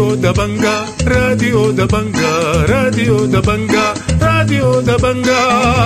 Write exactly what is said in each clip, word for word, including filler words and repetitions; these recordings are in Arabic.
راديو دبنجا راديو دبنجا راديو دبنجا راديو دبنجا.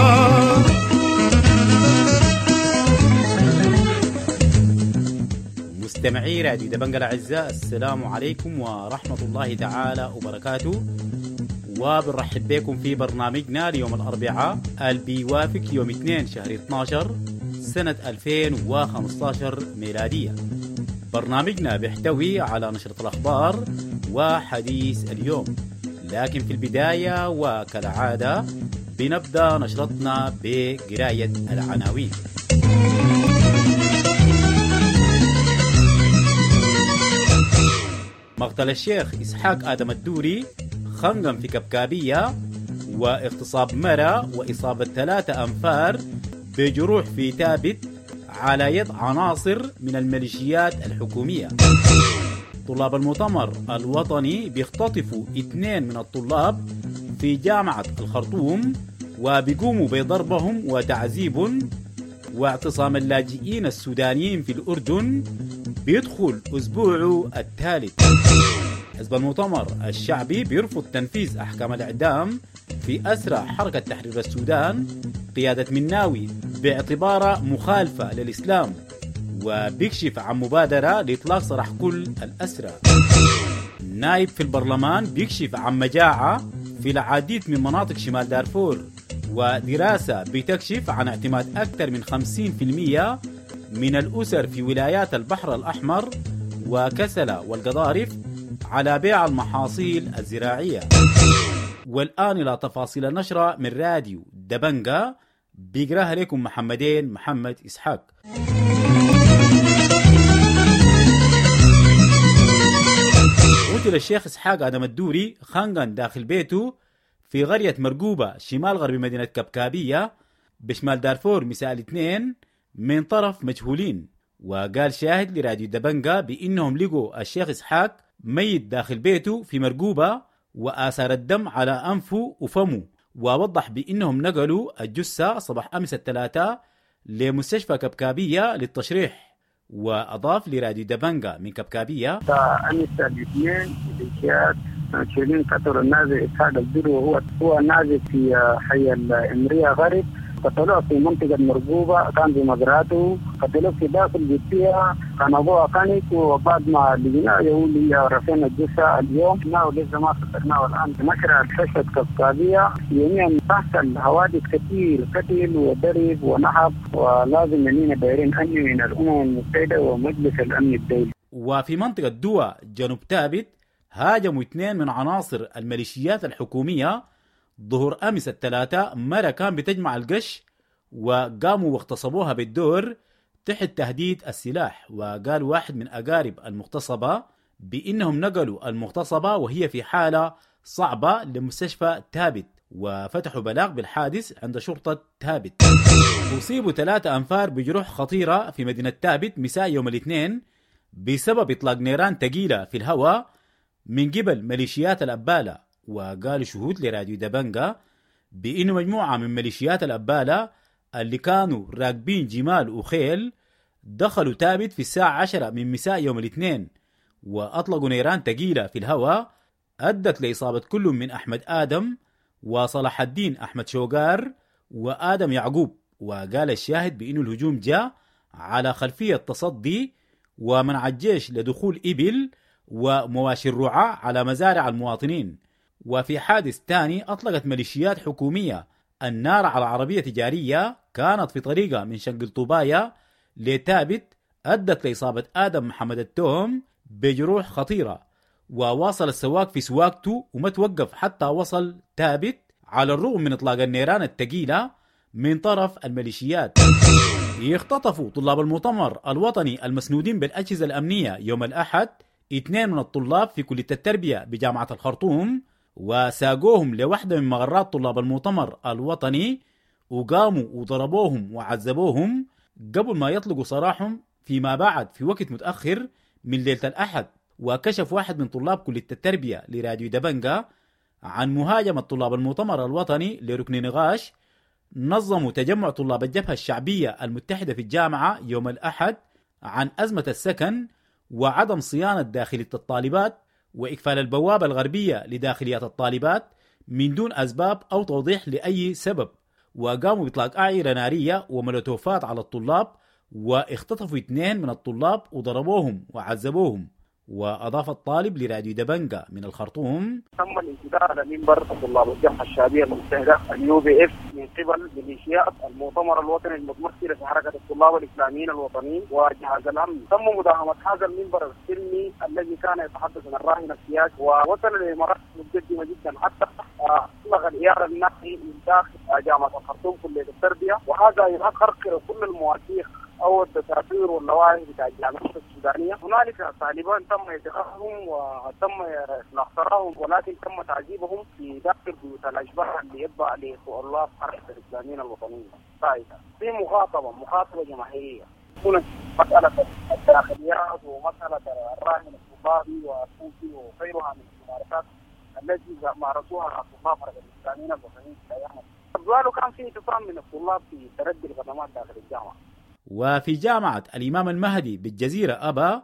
مستمعي راديو دبنجا الأعزاء، السلام عليكم ورحمة الله تعالى وبركاته، وبنرحب بكم في برنامجنا ليوم الأربعاء اللي بيوافق يوم اثنين شهر اثناشر سنة ألفين وخمسة عشر ميلادية. برنامجنا بيحتوي على نشرة الأخبار وحديث اليوم، لكن في البداية وكالعادة بنبدأ نشرتنا بقراية العناوين. مقتل الشيخ إسحاق آدم الدوري، خنقا في كبكابية، واغتصاب مرة وإصابة ثلاثة أنفار بجروح في تابت على يد عناصر من الميليشيات الحكومية. طلاب المؤتمر الوطني بيختطفوا اثنين من الطلاب في جامعة الخرطوم وبيقوموا بضربهم وتعذيب. واعتصام اللاجئين السودانيين في الأردن بيدخل أسبوعه الثالث. حزب المؤتمر الشعبي بيرفض تنفيذ أحكام الإعدام في أسرى حركة تحرير السودان قيادة مناوي باعتبارها مخالفة للإسلام، وبيكشف عن مبادرة لإطلاق سراح كل الأسرى. نائب في البرلمان بيكشف عن مجاعة في العديد من مناطق شمال دارفور، ودراسة بتكشف عن اعتماد أكثر من خمسين بالمئة من الأسر في ولايات البحر الأحمر وكسلة والقضارف على بيع المحاصيل الزراعية. والآن إلى تفاصيل النشرة من راديو دبنجا، بيقراها لكم محمدين محمد إسحاق. قتل الشيخ إسحاق آدم الدوري خنقا داخل بيته في قرية مرقوبة شمال غرب مدينة كبكابية بشمال دارفور مساء الاثنين من طرف مجهولين. وقال شاهد لراديو دبنجا بإنهم لقوا الشيخ إسحاق ميت داخل بيته في مرقوبة وآثار الدم على أنفه وفمه، ووضح بإنهم نقلوا الجثة صباح أمس الثلاثاء لمستشفى كبكابية للتشريح. وأضاف لراديو دبنجا من كبكابية: أمس الاثنين ميليشيات شيلين قتلوا النازي إسحاق الدوري، وهو هو نازي في حي الإمرية غرب، قتلوه في منطقة مرقوبة، كان بمزرعته، قتلوه في داخل جثية، كان أبوها كانت، وبعد ما لقيناه يقول رفعنا الجثة اليوم ولسه ما فكرناه الآن. نشر الحشة كبكابية يوميا تحصل حوادث كثير، قتل وضرب ونهب، ولازم أننا دايرين أمن من الأمم المتحدة ومجلس الأمن الدولي. وفي منطقة دوا جنوب تابت هاجموا اثنين من عناصر الميليشيات الحكومية ظهر أمس الثلاثاء مرة كان بتجمع القش، وقاموا واغتصبوها بالدور تحت تهديد السلاح. وقال واحد من أقارب المغتصبة بإنهم نقلوا المغتصبة وهي في حالة صعبة لمستشفى تابت، وفتحوا بلاغ بالحادث عند شرطة تابت. أصيبوا ثلاثة أنفار بجروح خطيرة في مدينة تابت مساء يوم الاثنين بسبب إطلاق نيران ثقيلة في الهواء من قبل ميليشيات الأبالة. وقال شهود لراديو دبنجا بإنه مجموعة من ميليشيات الأبالة اللي كانوا راكبين جمال وخيل دخلوا تابت في الساعة عشرة من مساء يوم الاثنين، وأطلقوا نيران ثقيلة في الهواء أدت لإصابة كل من أحمد آدم وصلاح الدين أحمد شوقار وآدم يعقوب. وقال الشاهد بإنه الهجوم جاء على خلفية تصدي ومنع الجيش لدخول إبل ومواشي الرعاة على مزارع المواطنين. وفي حادث ثاني أطلقت ميليشيات حكومية النار على عربية تجارية كانت في طريقة من شنقل طوبايا لتابت أدت لإصابة آدم محمد التوم بجروح خطيرة. وواصل السواق في سواقته وما توقف حتى وصل تابت على الرغم من إطلاق النيران الثقيلة من طرف الميليشيات. يختطفوا طلاب المؤتمر الوطني المسنودين بالأجهزة الأمنية يوم الأحد اثنين من الطلاب في كلية التربية بجامعة الخرطوم، وساقوهم لوحدة من مغرات طلاب المؤتمر الوطني، وقاموا وضربوهم وعذبوهم قبل ما يطلقوا سراحهم فيما بعد في وقت متأخر من ليلة الأحد. وكشف واحد من طلاب كلية التربية لراديو دبنجا عن مهاجمة طلاب المؤتمر الوطني لركن نقاش نظموا تجمع طلاب الجبهة الشعبية المتحدة في الجامعة يوم الأحد عن أزمة السكن وعدم صيانة داخلية الطالبات وإقفال البوابة الغربية لداخليات الطالبات من دون أسباب أو توضيح لأي سبب، وقاموا بإطلاق أعيرة نارية ومولوتوفات على الطلاب، واختطفوا اثنين من الطلاب وضربوهم وعذبوهم. وأضاف الطالب لراديو دبنجا من الخرطوم: تم الانتداء على منبر طلاب الجامعة الشعبية المتحدة اليو بي اف من قبل ميليشيات المؤتمر الوطني المتمثلة في حركة الطلاب الإسلاميين الوطنيين وجهاز الأمن. تم مداهمة هذا المنبر السلمي الذي كان يتحدث عن الراهن السياسي، ووصل لمراحل متقدمة جدا حتى أطلق الإيار النقي من داخل جامعة الخرطوم كلية التربية، وهذا يقرقر كل المواثيق أو الدساتير واللوائح بتاع الجامعة السودانية. هنالك طالبان تم اتخاذهم وتم اختراعهم، ولكن تم تعذيبهم في داخل بيوت الأشباح اللي يتبع لطلاب حركة الإسلاميين الوطنيين. طيب في مخاطبة مخاطبة جماهيرية، هنا مسألة الداخليات ومسألة الراهن الطلابي والصوفي وغيرها من الممارسات التي مارسوها طلاب حركة الإسلاميين الوطنيين في أيام الزوال، كان في اعتصام من الطلاب في تردي الخدمات داخل الجامعة. وفي جامعة الإمام المهدي بالجزيرة أبا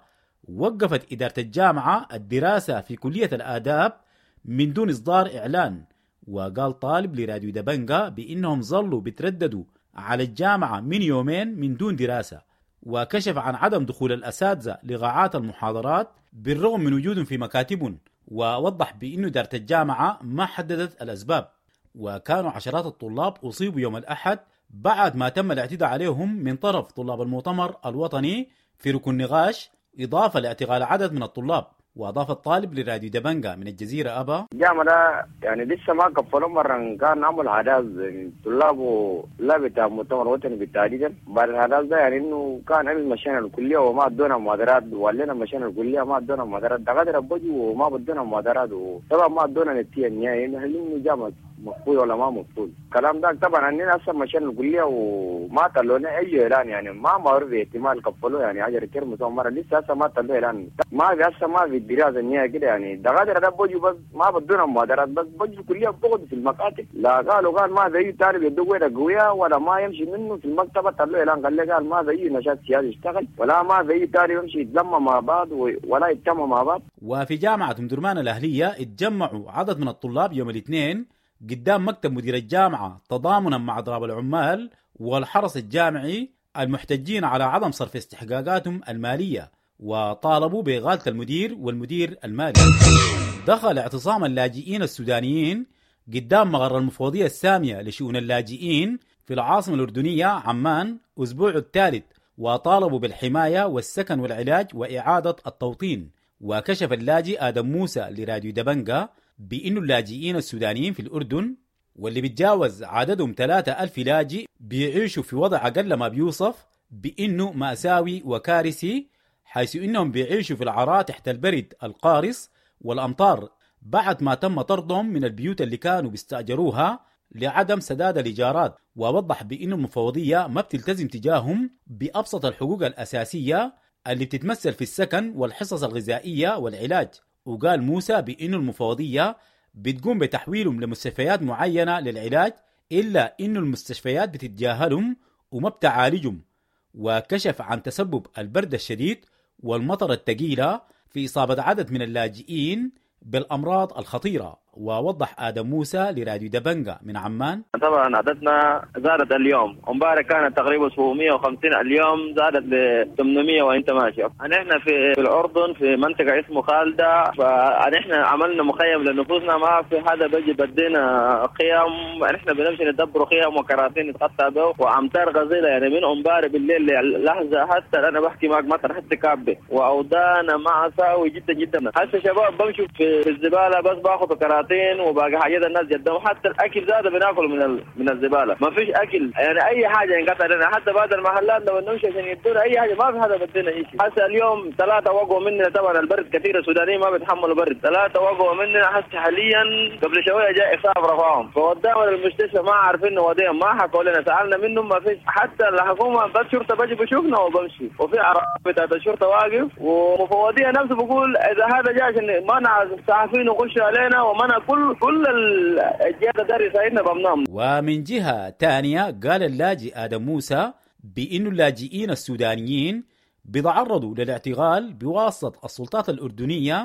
وقفت إدارة الجامعة الدراسة في كلية الآداب من دون إصدار إعلان. وقال طالب لراديو دبنجا بأنهم ظلوا بترددوا على الجامعة من يومين من دون دراسة، وكشف عن عدم دخول الأساتذة لقاعات المحاضرات بالرغم من وجودهم في مكاتبهم، ووضح بأن إدارة الجامعة ما حددت الأسباب. وكانوا عشرات الطلاب أصيبوا يوم الأحد بعد ما تم الاعتداء عليهم من طرف طلاب المؤتمر الوطني في ركن نقاش، إضافة لاعتقال عدد من الطلاب. وأضاف الطالب لراديو دبنجا من الجزيرة أبا: الجامعة يعني لسه ما قفلوا مرة، كان عمل حداث طلاب لا بتاع المؤتمر الوطني بالتحديد. بعد الحداث ده يعني إنه كان عمل مشينا الكلية وما ادونا محاضرات، ولينا مشينا الكلية ما ادونا محاضرات، دكاترة بجوا وما بدونا محاضرات، وطبعا ما ادونا نتيجة النهائية إنه هل إنه جامعة مقبول ولا ما مقبول. الكلام ده طبعا عندنا هسه مشينا الكلية وما طلعونا أي إعلان، يعني ما معروف احتمال قفلوا يعني عشرة كرم مرة لسه هسه ما طلعوا إعلان، ما في هسه ما في الدراسة النهائية كده. يعني دكاترة ده بجوا بس ما بدونا محاضرات، بس بجوا الكلية بقعدوا في المكاتب. لا قالوا قال ما زي طالب يدوق ويدا قوية ولا ما يمشي منه في المكتبة طلعوا إعلان قال لي قال ما زي نشاط سياسي يشتغل ولا ما زي طالب يمشي يتلم مع بعض ولا يتجمع مع بعض. وفي جامعة أم درمان الأهلية اتجمعوا عدد من الطلاب يوم الاثنين قدام مكتب مدير الجامعة تضامنا مع أضراب العمال والحرس الجامعي المحتجين على عدم صرف استحقاقاتهم المالية، وطالبوا بإغالة المدير والمدير المالي. دخل اعتصام اللاجئين السودانيين قدام مقر المفوضية السامية لشؤون اللاجئين في العاصمة الأردنية عمان أسبوع الثالث، وطالبوا بالحماية والسكن والعلاج وإعادة التوطين. وكشف اللاجئ آدم موسى لراديو دبنجا بأن اللاجئين السودانيين في الأردن واللي بتجاوز عددهم ثلاثة ألف لاجئ بيعيشوا في وضع أقل ما بيوصف بأنه مأساوي وكارثي، حيث أنهم بيعيشوا في العراء تحت البرد القارس والأمطار بعد ما تم طردهم من البيوت اللي كانوا بيستأجروها لعدم سداد الإيجارات. ووضح بأن المفوضية ما بتلتزم تجاههم بأبسط الحقوق الأساسية اللي بتتمثل في السكن والحصص الغذائية والعلاج. وقال موسى بأن المفوضية بتقوم بتحويلهم لمستشفيات معينة للعلاج، إلا أن المستشفيات بتتجاهلهم وما بتعالجهم. وكشف عن تسبب البرد الشديد والمطر الثقيلة في إصابة عدد من اللاجئين بالأمراض الخطيرة. ووضح آدم موسى لراديو دبنجا من عمان: طبعا عددنا زادت اليوم، امبارح كانت تقريبا سبعمية وخمسين، اليوم زادت ل ثمانمية وانت ماشي. احنا في الاردن في منطقه اسمه خالده، فاحنا عملنا مخيم لنفوسنا، ما في حدا بيجي بدينا خيام، احنا بنمشي ندبروا خيام وكراتين نتقطع به، وامطار غزيره يعني من امبارح بالليل لحظه حتى انا بحكي معك مطر حتى كعبه، واودانا مأساوي جدا جدا. هسه شباب بمشوا في الزباله بس باخذوا كراتين وباقي حاجات الناس جدهم، حتى الاكل زاد بناكل من من الزباله، ما فيش اكل يعني اي حاجه ينقطع لنا، حتى بعد المحلات لو نمشي عشان يدونا اي حاجه ما في حدا بدينا شيء. هسه اليوم ثلاثه وقعوا مننا، طبعا البرد كثير السودانيين ما بيتحملوا برد، ثلاثه وقعوا مننا. هسه حاليا قبل شويه جاء اصاب رفعهم فوداهم المستشفى، ما عارفين نوديهم، ما حكوا لنا، سالنا منهم ما فيش، حتى الحكومه بس شرطه بجي بشوفنا وبمشي، وفي عربيه بتاعت الشرطه واقف، ومفوضيه نفسه بقول اذا هذا جاء عشان منع الصحفيين يخشوا علينا ومنع كل كل الجهات داري يساعدنا بمنام. ومن جهة ثانية قال اللاجئ آدم موسى بأن اللاجئين السودانيين بيتعرضوا للاعتقال بواسطة السلطات الأردنية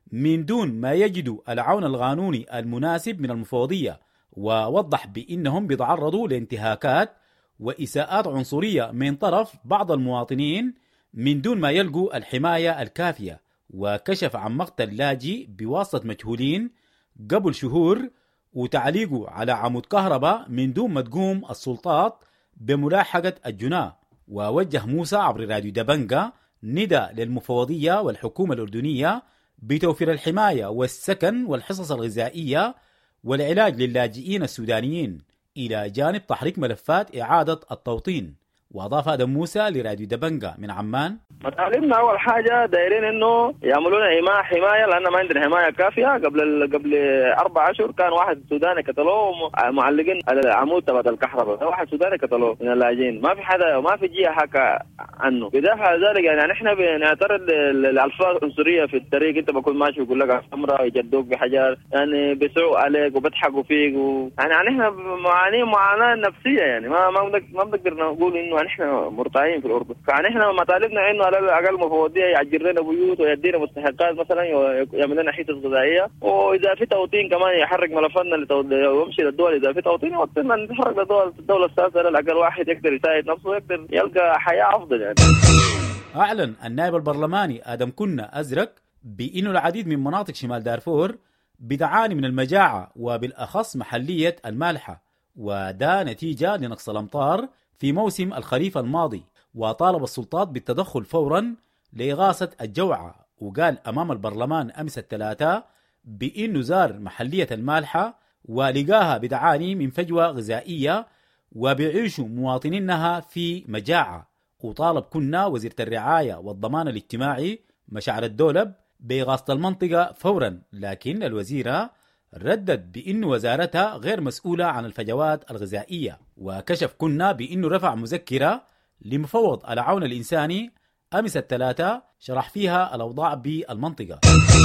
من دون ما يجدوا العون القانوني المناسب من المفوضية، ووضح بأنهم بيتعرضوا لانتهاكات وإساءات عنصرية من طرف بعض المواطنين من دون ما يلقوا الحماية الكافية، وكشف عن مقتل لاجئ بواسطة مجهولين قبل شهور وتعليقه على عمود كهرباء من دون ما تقوم السلطات بملاحقة الجناه. ووجه موسى عبر راديو دبنجة ندى للمفوضية والحكومة الأردنية بتوفير الحماية والسكن والحصص الغذائية والعلاج للاجئين السودانيين، إلى جانب تحريك ملفات إعادة التوطين. وأضاف آدم موسى لراديو دبنجة من عمان: مطالبنا أول حاجة دايرين إنه يعملون حماية حماية لأن ما عندنا حماية كافية. قبل قبل أربع أشهر كان واحد سوداني قتلوه معلقين على العمود تبع الكهرباء، واحد سوداني قتلوه من اللاجئين، ما في حدا وما في جهة حكى عنه. بدافع ذلك يعني نحن بنعترض للألفاظ العنصرية في الطريق. أنت بكون ماشي ويقول لك حمراء يجدوك بحجار، يعني بيسعوا عليك وبضحكوا فيك و... يعني نحن معانين معاناة نفسية، يعني ما ما ما بنقدر نقول إنه نحن مرتاحين في الأردن. فنحن مطالبنا إنه على الأقل مفوضية يعجر لنا بيوت ويدينا مستحقات، مثلا يعمل لنا حصص غذائية، وإذا في توطين كمان يحرك ملفاتنا ويمشي للدول. إذا في توطين وقتنا نتحرك للدول الدولة السادسة، على الأقل واحد يقدر يساعد نفسه ويقدر يلقى حياة أفضل يعني. أعلن النائب البرلماني آدم كنا أزرق بأنه العديد من مناطق شمال دارفور بتعاني من المجاعة وبالأخص محلية المالحة، وده نتيجة لنقص الأمطار في موسم الخريف الماضي. وطالب السلطات بالتدخل فورا لإغاثة الجوعى، وقال أمام البرلمان أمس الثلاثاء بأنه زار محلية المالحة ولقاها بتعاني من فجوة غذائية وبيعيشوا مواطنينها في مجاعة. وطالب كنا وزيرة الرعاية والضمان الاجتماعي مشاعر الدولب بإغاثة المنطقة فورا، لكن الوزيرة ردد بأن وزارتها غير مسؤولة عن الفجوات الغذائية. وكشف كنا بأنه رفع مذكرة لمفوض العون الإنساني أمس الثلاثاء شرح فيها الأوضاع بالمنطقة.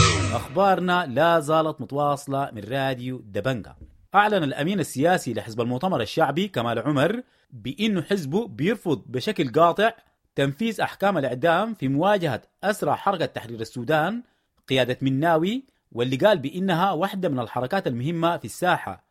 أخبارنا لا زالت متواصلة من راديو دبنجة. أعلن الأمين السياسي لحزب المؤتمر الشعبي كمال عمر بأنه حزبه بيرفض بشكل قاطع تنفيذ أحكام الإعدام في مواجهة أسرى حركة تحرير السودان قيادة مناوي، واللي قال بأنها واحدة من الحركات المهمة في الساحة.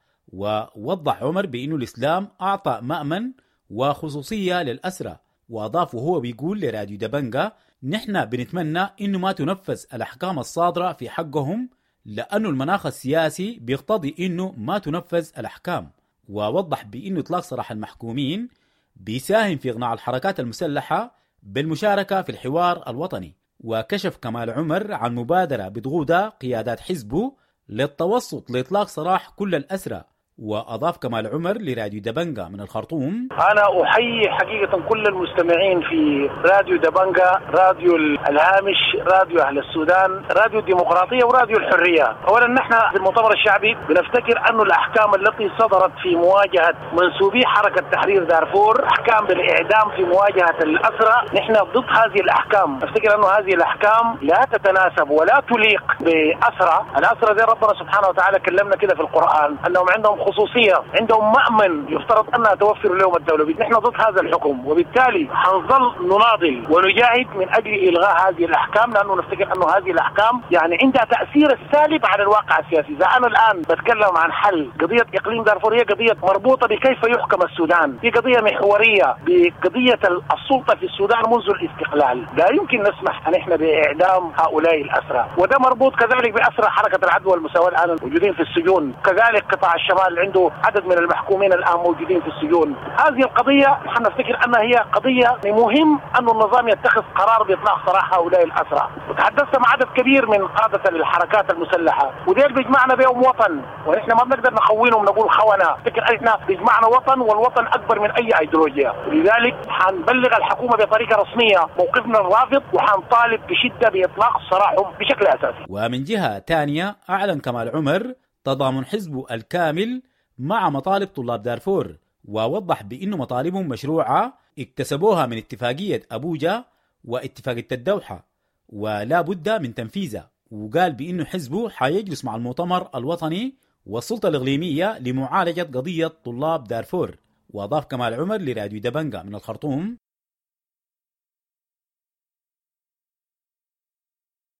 ووضح عمر بأنه الإسلام أعطى مأمن وخصوصية للأسرى، وأضاف وهو بيقول لراديو دبنجة: نحن بنتمنى إنه ما تنفذ الأحكام الصادرة في حقهم، لأنه المناخ السياسي بيقتضي إنه ما تنفذ الأحكام. ووضح بأنه إطلاق سراح المحكومين بيساهم في إقناع الحركات المسلحة بالمشاركة في الحوار الوطني. وكشف كمال عمر عن مبادرة بتقودها قيادات حزبه للتوسط لإطلاق سراح كل الأسرى. وأضاف كمال عمر لراديو دبنجة من الخرطوم: أنا أحيي حقيقة كل المستمعين في راديو دبنجة، راديو الهامش، راديو أهل السودان، راديو الديمقراطية وراديو الحرية. أولا نحن في المؤتمر الشعبي بنفتكر أن الأحكام التي صدرت في مواجهة منسوبي حركة تحرير دارفور، أحكام بالإعدام في مواجهة الأسرى، نحن ضد هذه الأحكام. نفتكر أن هذه الأحكام لا تتناسب ولا تليق بأسرى. الأسرى زي ربنا سبحانه وتعالى كلمنا كده في القرآن أنهم عندهم خصوصية، عندهم مأمن يفترض أنها توفر لهم الدولة. نحن ضد هذا الحكم، وبالتالي حنظل نناضل ونجاهد من أجل إلغاء هذه الأحكام، لأنه نفتكر أنه هذه الأحكام يعني عندها تأثير السالب على الواقع السياسي. إذا أنا الآن بتكلم عن حل قضية إقليم دارفور، هي قضية مربوطة بكيف يحكم السودان، هي قضية محورية بقضية السلطة في السودان منذ الاستقلال. لا يمكن نسمح أن إحنا بإعدام هؤلاء الأسرى، وده مربوط كذلك بأسرى حركة العدل والمساواة الآن موجودين في السجون، كذلك قطاع الشمال عنده عدد من المحكومين الآن موجودين في السجون. هذه القضية نحن نفتكر أنها هي قضية مهم أن النظام يتخذ قرار بإطلاق سراح هؤلاء الأسرى. وتحدثت مع عدد كبير من قادة الحركات المسلحة، وديل بيجمعنا بهم وطن، ونحن ما بنقدر نخونهم نقول خونة. نفتكر احنا بيجمعنا وطن، والوطن أكبر من أي أيديولوجيا. ولذلك حنبلغ الحكومة بطريقة رسمية موقفنا الرافض، وحنطالب بشدة بإطلاق سراحهم بشكل أساسي. ومن جهة تانية أعلن كمال عمر تضامن حزبه الكامل مع مطالب طلاب دارفور، ووضح بأنه مطالبهم مشروعة اكتسبوها من اتفاقية أبوجا واتفاقية الدوحة ولا بد من تنفيذها. وقال بأنه حزبه حيجلس مع المؤتمر الوطني والسلطة الإقليمية لمعالجة قضية طلاب دارفور. وأضاف كمال عمر لراديو دبنجة من الخرطوم: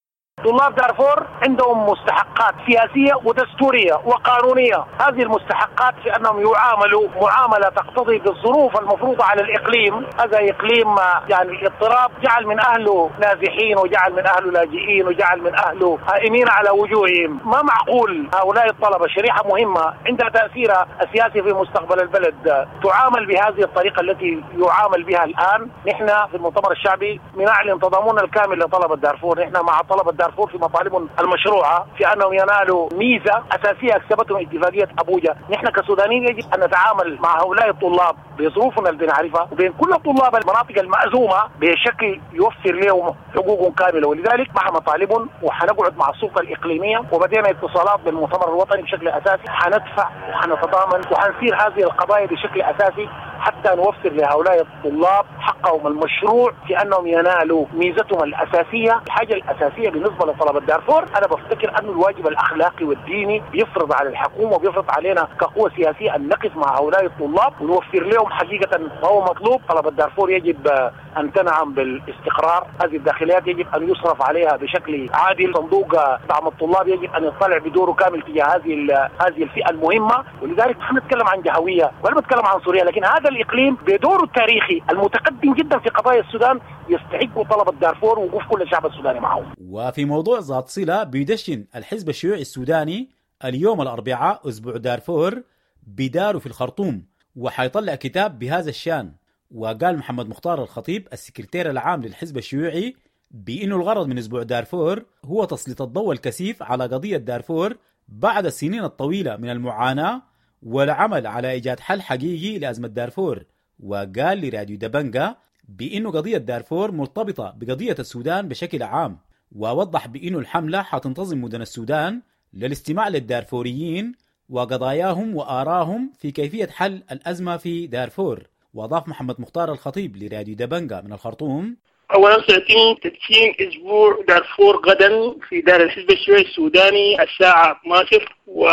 طلاب دارفور عندهم مستحقات سياسية ودستورية وقانونية. هذه المستحقات في أنهم يعاملوا معاملة تقتضي بالظروف المفروضة على الإقليم. هذا إقليم يعني اضطراب جعل من أهله نازحين وجعل من أهله لاجئين وجعل من أهله هائمين على وجوههم. ما معقول هؤلاء الطلبة شريحة مهمة عندها تأثيرها السياسي في مستقبل البلد تعامل بهذه الطريقة التي يعامل بها الآن. نحن في المؤتمر الشعبي بنعلن تضامننا الكامل لطلبة دارفور. نحن مع طلبة دارفور في مطالبهم المشروعة في أنهم ينالوا ميزة أساسية أكسبتهم اتفاقية أبوجا. نحن كسودانيين يجب أن نتعامل مع هؤلاء الطلاب بظروفنا اللي بنعرفها وبين كل طلاب المناطق المأزومة بشكل يوفر لهم حقوقهم كاملة. ولذلك مع مطالبهم وحنقعد مع السلطة الإقليمية وبدينا اتصالات بالمؤتمر الوطني بشكل أساسي. حندفع وحنتضامن وحنسير هذه القضايا بشكل أساسي حتى نوفر لهؤلاء الطلاب حقهم المشروع في أنهم ينالوا ميزتهم الأساسية. الحاجة الأساسية بالنسبة لطلبة دارفور أنا بفتكر أن الواجب الأخلاقي والديني بيفرض على الحكومة وبيفرض علينا كقوة سياسية أن نقف مع هؤلاء الطلاب ونوفر لهم حقيقة ما هو مطلوب. طلبة دارفور يجب أن تنعم بالاستقرار. هذه الداخليات يجب أن يصرف عليها بشكل عادل. صندوق دعم الطلاب يجب أن يطلع بدوره كامل تجاه هذه هذه الفئة المهمة. ولذلك نحن نتكلم عن جهوية ولا نتكلم عن سوريا، لكن هذا الإقليم بدوره التاريخي المتقدم جدا في قضايا السودان يستحق طلبة دارفور ووقوف كل الشعب السوداني معهم. وفي موضوع ذات صلة بيدشن الحزب الشيوعي السوداني اليوم الأربعاء أسبوع دارفور بداره في الخرطوم وحيطلع كتاب بهذا الشان. وقال محمد مختار الخطيب السكرتير العام للحزب الشيوعي بأنه الغرض من أسبوع دارفور هو تسليط الضوء الكثيف على قضية دارفور بعد السنين الطويلة من المعاناة والعمل على إيجاد حل حقيقي لأزمة دارفور. وقال لراديو دبنجا بأنه قضية دارفور مرتبطة بقضية السودان بشكل عام، ووضح بأنه الحملة حتنتظم مدن السودان للاستماع للدارفوريين وقضاياهم وآراهم في كيفية حل الأزمة في دارفور. وأضاف محمد مختار الخطيب لراديو دبنجا من الخرطوم: أولا سيتم تدشين أسبوع دارفور غدا في دار الحزب الشيوعي السوداني الساعة اثنتي عشرة،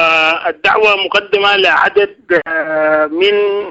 والدعوة مقدمة لعدد من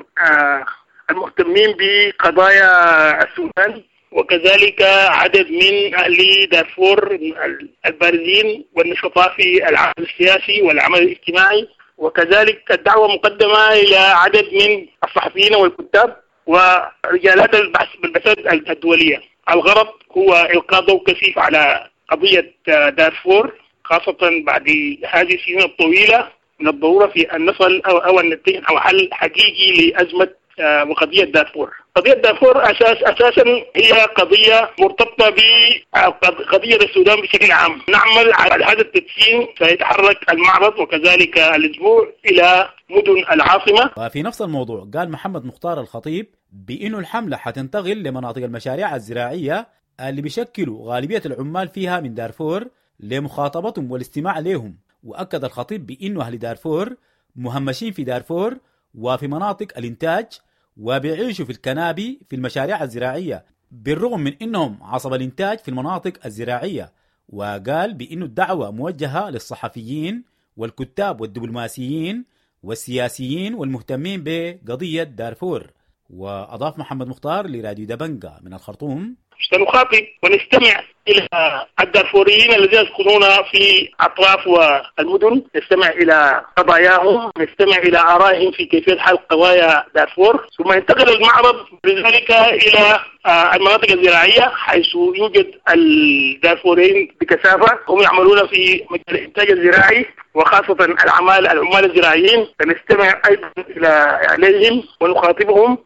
المهتمين بقضايا السودان وكذلك عدد من أهل دارفور البارزين والنشطاء في العمل السياسي والعمل الاجتماعي. وكذلك الدعوة مقدمة إلى عدد من الصحفيين والكتاب ورجالات البحث بالبعثات الدولية. الغرض هو إلقاء ضوء كثيف على قضية دارفور، خاصة بعد هذه السنين الطويلة. من الضرورة في أن نصل أو, أو أن نتجه أو حل حقيقي لأزمة وقضية دارفور. قضية دارفور أساس أساسا هي قضية مرتبطة بقضية السودان بشكل عام. نعمل على هذا التدشين، سيتحرك المعرض وكذلك الأسبوع إلى مدن العاصمة. وفي نفس الموضوع قال محمد مختار الخطيب بأنه الحملة حتنتقل لمناطق المشاريع الزراعية اللي بيشكلوا غالبية العمال فيها من دارفور لمخاطبتهم والاستماع لهم. وأكد الخطيب بأنه أهل دارفور مهمشين في دارفور وفي مناطق الإنتاج وبيعيشوا في الكنابي في المشاريع الزراعية بالرغم من أنهم عصب الإنتاج في المناطق الزراعية. وقال بأنه الدعوة موجهة للصحفيين والكتاب والدبلوماسيين والسياسيين والمهتمين بقضية دارفور. وأضاف محمد مختار لراديو دبنجا من الخرطوم: سنخاطب ونستمع إلى الدارفوريين الذين يسكنون في أطراف والمدن، نستمع إلى قضاياهم، نستمع إلى آرائهم في كيفية حل قضايا دارفور. ثم ينتقل المعرض بذلك إلى المناطق الزراعية حيث يوجد الدارفوريين بكثافة، هم يعملون في مجال الإنتاج الزراعي وخاصة العمال العمال الزراعيين. فنستمع أيضا إلى عليهم ونخاطبهم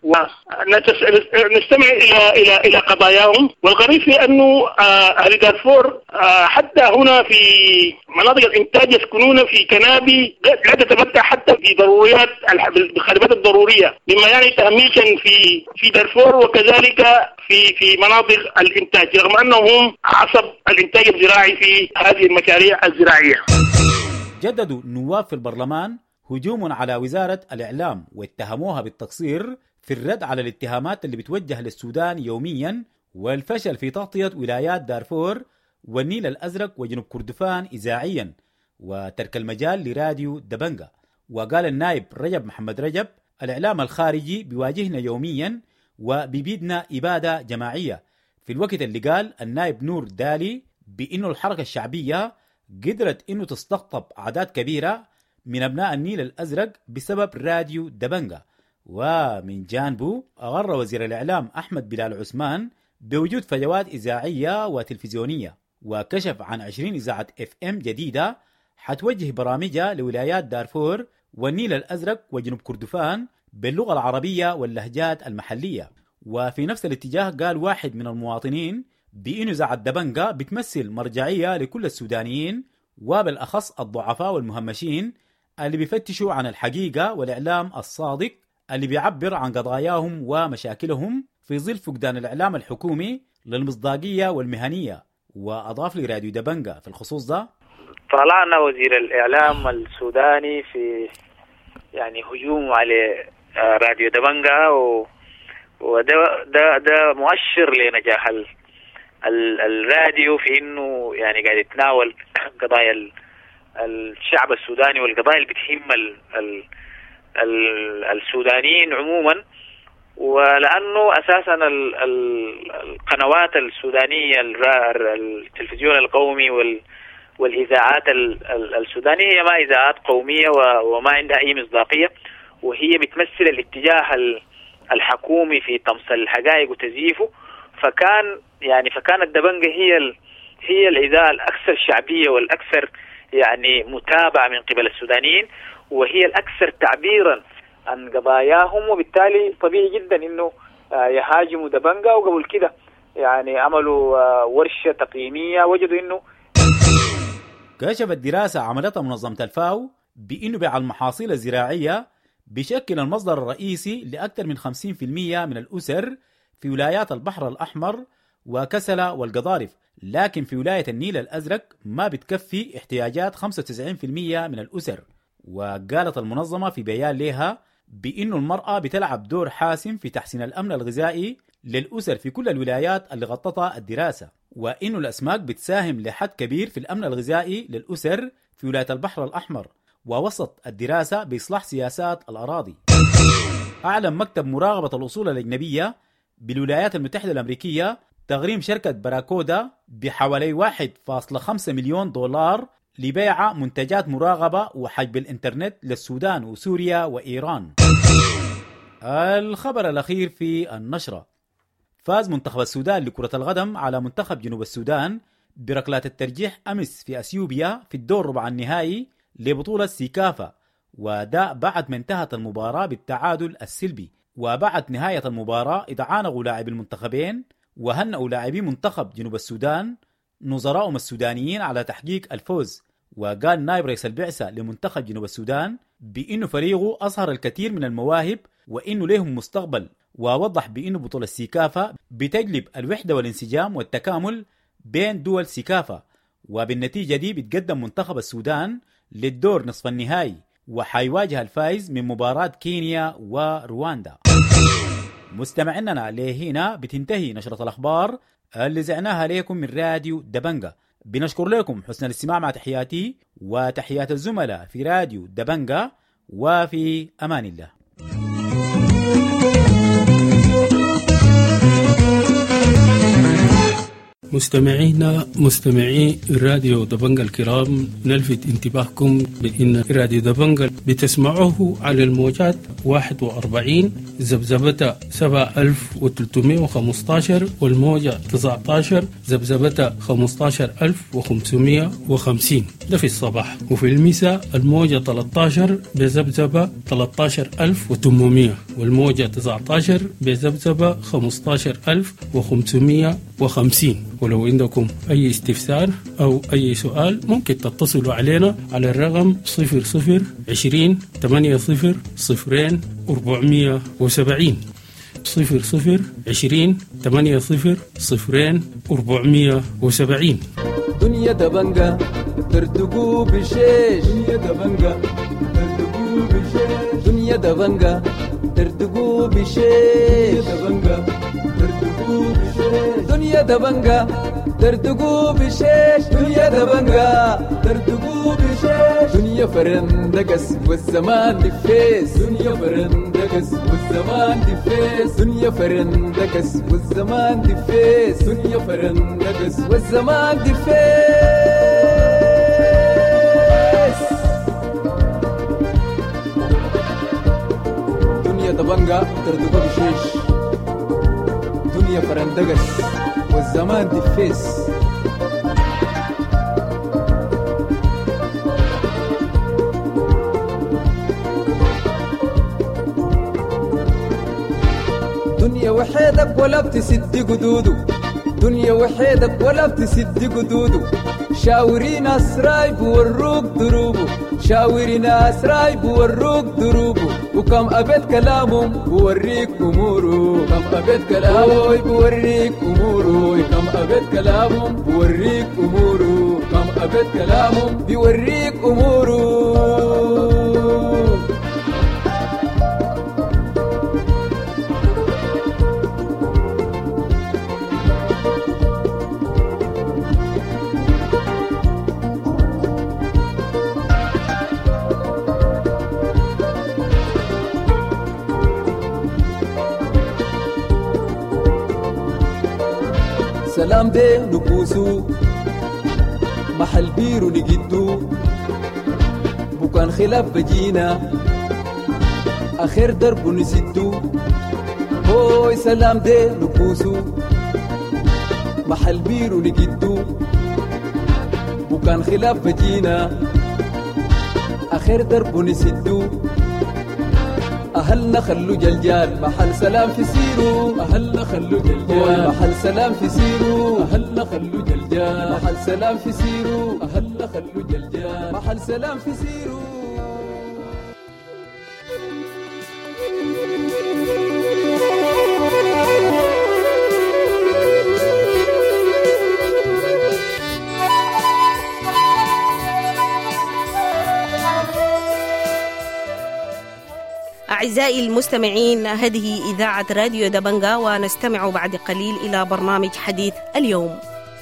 ونستمع إلى إلى إلى قضاياهم. والغريب في أنه أهل دارفور حتى هنا في مناطق الإنتاج يسكنون في كنابي لا تتمتع حتى بضروريات بالخدمات الضرورية، مما يعني تهميشا في في دارفور وكذلك في في مناطق الإنتاج، رغم أنهم عصب الإنتاج الزراعي في هذه المشاريع الزراعية. جددوا النواب في البرلمان هجوم على وزارة الإعلام واتهموها بالتقصير في الرد على الاتهامات اللي بتوجه للسودان يوميا والفشل في تغطية ولايات دارفور والنيل الأزرق وجنوب كردفان إذاعيا وترك المجال لراديو دبنجا. وقال النائب رجب محمد رجب: الإعلام الخارجي بيواجهنا يوميا وبيبيدنا إبادة جماعية، في الوقت اللي قال النائب نور دالي بأنه الحركة الشعبية قدرت أنه تستقطب أعداد كبيرة من أبناء النيل الأزرق بسبب راديو دبنجة. ومن جانبه أغر وزير الإعلام أحمد بلال عثمان بوجود فجوات إذاعية وتلفزيونية، وكشف عن عشرين إذاعة اف ام جديدة حتوجه برامجها لولايات دارفور والنيل الأزرق وجنوب كردفان باللغة العربية واللهجات المحلية. وفي نفس الاتجاه قال واحد من المواطنين بأنه إذاعة دبنجة بتمثل مرجعية لكل السودانيين وبالأخص الضعفاء والمهمشين اللي بيفتشوا عن الحقيقة والإعلام الصادق اللي بيعبر عن قضاياهم ومشاكلهم في ظل فقدان الإعلام الحكومي للمصداقية والمهنية. وأضاف لي راديو دبنجة في الخصوص ده: طلعنا وزير الإعلام السوداني في يعني هجوم على راديو دبنجة، و وده ده ده مؤشر لنجاح ال ال الراديو في إنه يعني قاعد يتناول قضايا ال الشعب السوداني والقضايا اللي بتهم ال ال ال السودانيين عموما. ولأنه أساسا ال ال القنوات السودانية، التلفزيون القومي وال والإذاعات السودانية هي ما إذاعات قومية وما عندها أي مصداقية، وهي بتمثل الاتجاه الحكومي في طمس الحقائق وتزييفه. فكان يعني فكانت دبنجة هي ال هي الإذاعة الأكثر شعبية والأكثر يعني متابعة من قبل السودانيين، وهي الأكثر تعبيرا عن قضاياهم، وبالتالي طبيعي جدا إنه يهاجموا دبنجة. وقبل كده يعني عملوا ورشة تقييمية وجدوا إنه كشفت دراسة عملتها منظمة الفاو بأنه بيع المحاصيل الزراعية بشكل المصدر الرئيسي لأكثر من خمسين بالمئة من الأسر في ولايات البحر الأحمر وكسلة والقضارف، لكن في ولاية النيل الأزرق ما بتكفي احتياجات خمسة وتسعين بالمئة من الأسر. وقالت المنظمة في بيان لها بأنه المرأة بتلعب دور حاسم في تحسين الأمن الغذائي للأسر في كل الولايات اللي غطتها الدراسة، وإنه الأسماك بتساهم لحد كبير في الأمن الغذائي للأسر في ولاية البحر الأحمر. ووسط الدراسة بإصلاح سياسات الأراضي. أعلن مكتب مراقبة الأصول الأجنبية بالولايات المتحدة الأمريكية تغريم شركة باراكودا بحوالي واحد فاصلة خمسة مليون دولار لبيع منتجات مراقبة وحجب الإنترنت للسودان وسوريا وإيران. الخبر الأخير في النشرة: فاز منتخب السودان لكرة القدم على منتخب جنوب السودان بركلات الترجيح أمس في أثيوبيا في الدور ربع النهائي لبطولة سيكافا، وده بعد ما انتهت المباراة بالتعادل السلبي. وبعد نهاية المباراة اتعانقوا لاعبي المنتخبين وهنأوا لاعبي منتخب جنوب السودان نظراءهم السودانيين على تحقيق الفوز. وقال نائب رئيس البعثة لمنتخب جنوب السودان بأنه فريقه أظهر الكثير من المواهب وإنه لهم مستقبل، ووضح بأنه بطولة سيكافا بتجلب الوحدة والانسجام والتكامل بين دول سيكافا، وبالنتيجة دي بتقدم منتخب السودان للدور نصف النهائي وحيواجه الفائز من مباراة كينيا ورواندا. مستمعيننا لهنا بتنتهي نشرة الأخبار اللي زعناها لكم من راديو دبنجة. بنشكر لكم حسن الاستماع مع تحياتي وتحيات الزملاء في راديو دبنجة، وفي أمان الله. مستمعينا مستمعي راديو دبنجة الكرام، نلفت انتباهكم بأن راديو دبنجة بتسمعوه على الموجات واحد وأربعين زبزبة سبعة آلاف وثلاثمائة وخمسة عشر والموجة تسعة عشر زبزبة خمسة عشر ألف وخمسمائة وخمسين ده في الصباح، وفي المساء الموجة ثلاثة عشر بزبزبة ثلاثة عشر ألف وثمانمائة والموجة تسعة عشر بزبزبة خمسة عشر ألف وخمسمائة وخمسين. ولو عندكم أي استفسار أو أي سؤال ممكن تتصلوا علينا على الرقم صفر صفر عشرين ثمانية صفر صفرين أربعمائة وسبعين صفر صفر عشرين ثمانية صفر صفرين أربعمائة وسبعين. دنيا دبنجة ترتقو بشيش، دنيا دبنجة ترتقو بشيش، دنيا دبنجة ترتقو بشيش، دنيا دبنجة ترتقو بشيش، دنيا دبنجة تردقوا بشيش دنيا دبنجا تردقوا بشيش دنيا فرندقس والزمان دفيس دنيا فرندقس والزمان دفيس دنيا فرندقس والزمان دفيس دنيا فرندقس والزمان دفيس دنيا دبنجا تردقوا بشيش دنيا فرندقس والزمان دفيس دنيا وحيدك ولا بتسد قدودو دنيا وحيدك ولا بتسد قدودو شاورين أسراي بوروك دروبو شاورين أسراي بوروك دروبو وكم أبد كلامهم بوريك أمورو كم أبد كلامهم بوريك أمورو كم أبد كلامهم بوريك أمورو كم أبد كلامهم بوريك أمورو سلام دي نبوسو محل بيرو نجدو بكان خلاف بجينا آخر درب نسدو هوي سلام دي نبوسو محل بيرو نجدو بكان خلاف بجينا آخر درب نسدو أهلنا خلو جلجال محل سلام في سيرو أهلنا خلو جلجال محل سلام في سيرو أهلنا خلو جلجال محل سلام في سيرو أهلنا خلو جلجال محل سلام في سيرو أعزائي المستمعين، هذه إذاعة راديو دبنجا، ونستمع بعد قليل إلى برنامج حديث اليوم.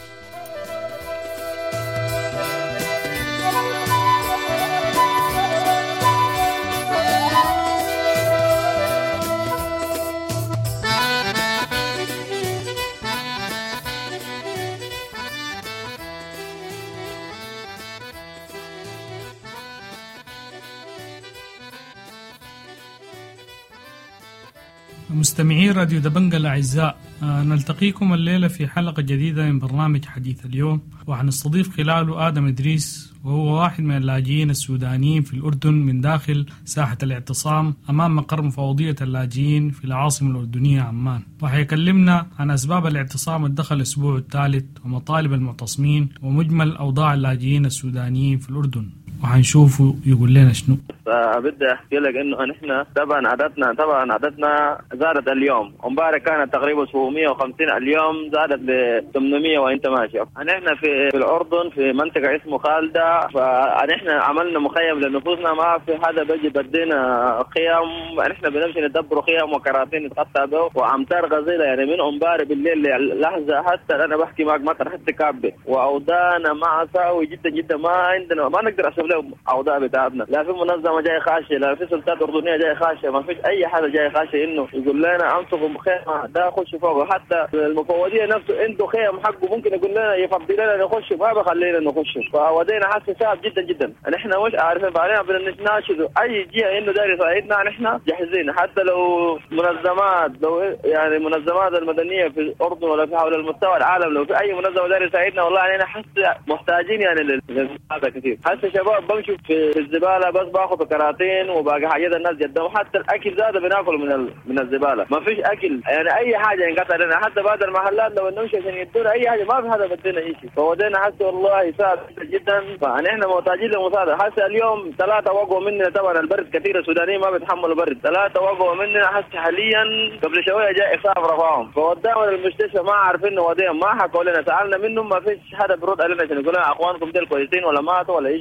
مستمعي راديو دبنجا الأعزاء، نلتقيكم الليلة في حلقة جديدة من برنامج حديث اليوم، وحنستضيف خلاله آدم إدريس، وهو واحد من اللاجئين السودانيين في الأردن من داخل ساحة الاعتصام أمام مقر مفوضية اللاجئين في العاصمة الأردنية عمان، وحيكلمنا عن أسباب الاعتصام الدخل الأسبوع الثالث ومطالب المعتصمين ومجمل أوضاع اللاجئين السودانيين في الأردن، وحنشوفوا يقول لنا شنو. بدي احكي لك انه نحن طبعا عددنا طبعا عددنا زادت اليوم، امبارح كانت تقريبا سبعمية وخمسين، اليوم زادت ل ثمانمية وانت ماشي. نحن في في الاردن في منطقه اسمه خالده، فنحن عملنا مخيم لنفوسنا، ما في حدا بيجي بدينا خيام، نحن بنمشي ندبروا خيام وكراتين نتقطع به، وامطار غزيره يعني من امبارح بالليل لحظه، حتى انا بحكي معك مطر حتى كابه، واوضاعنا معصاوي جدا جدا، ما عندنا ما نقدر اسوي لهم اوضاع بتاعتنا، لا في منظمه جاي خاشه، لا في سلطات اردنيه جاي خاشه، ما فيش اي حدا جاي خاشه انه يقول لنا امسكوا بخيمه ده خش فوقه، حتى المفوضيه نفسه عنده خيم حقه ممكن يقول لنا يفضل لنا نخش، ما بخلينا نخش، فودينا حس صعب جدا جدا. نحن مش عارفين بعدين بدنا نتناشد اي جهه انه داير يساعدنا، نحن جاهزين، حتى لو منظمات، لو يعني المنظمات المدنيه في الاردن ولا في حول المستوى العالم، لو في اي منظمه داير يساعدنا، والله يعني حس محتاجين يعني للمساعده كثير. حتى شباب بمشوا في الزباله بس باخذوا كراتين وباقي حاجات الناس جدهم، حتى الاكل زاد بناكل من ال... من الزباله، ما فيش اكل يعني اي حاجه ينقطع لنا، حتى بعد المحلات لو نمشي عشان يدونا اي حاجه ما في حدا بدينا شيء، فودينا حتى والله صعب جدا، فنحن محتاجين لمساعده. حتى اليوم ثلاثه وقعوا مننا، طبعا البرد كثير، السودانيين ما بيتحملوا برد، ثلاثه وقعوا مننا، حتى حاليا قبل شويه جاء اصابه رفعهم، فوداهم المستشفى، ما عارفين نوديهم، ما حكوا لنا، سالنا منهم ما فيش حدا برد علينا عشان يقول لنا اخوانكم دول كويسين ولا ماتوا ولا شيء، ما في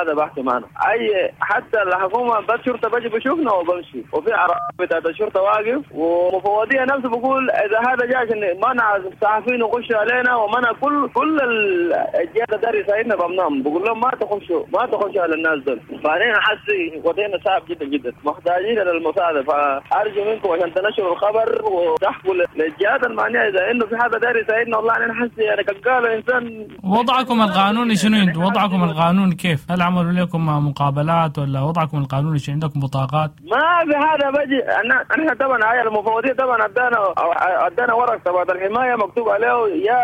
هذا بحث معنا. اي حتى الحكومه بس شرطه بجي بشوفنا وبمشي، وفي عربية بتاعت الشرطه واقف، ومفوضيه نفسه بقول اذا هذا جاي عشان منع الصحفيين يخشوا علينا ومنع كل كل الجهات داري يساعدنا بمنام، بقول لهم ما تخشوا ما تخشوا على الناس دول. فانا حسي وضعنا صعب جدا جدا، محتاجين للمساعده. فارجو منكم عشان تنشروا الخبر وتحكوا للجهات المعنيه اذا انه في حدا داري يساعدنا. والله انا حسي يعني كقال انسان. وضعكم القانوني شنو انتم؟ وضعكم القانوني كيف؟ هل عملوا لكم مقابلات ولا وضعكم القانوني شو عندكم بطاقات؟ ما في هذا بجي. احنا طبعا هاي المفوضيه طبعا ادانا ادانا ورق تبع الحمايه مكتوب عليه يا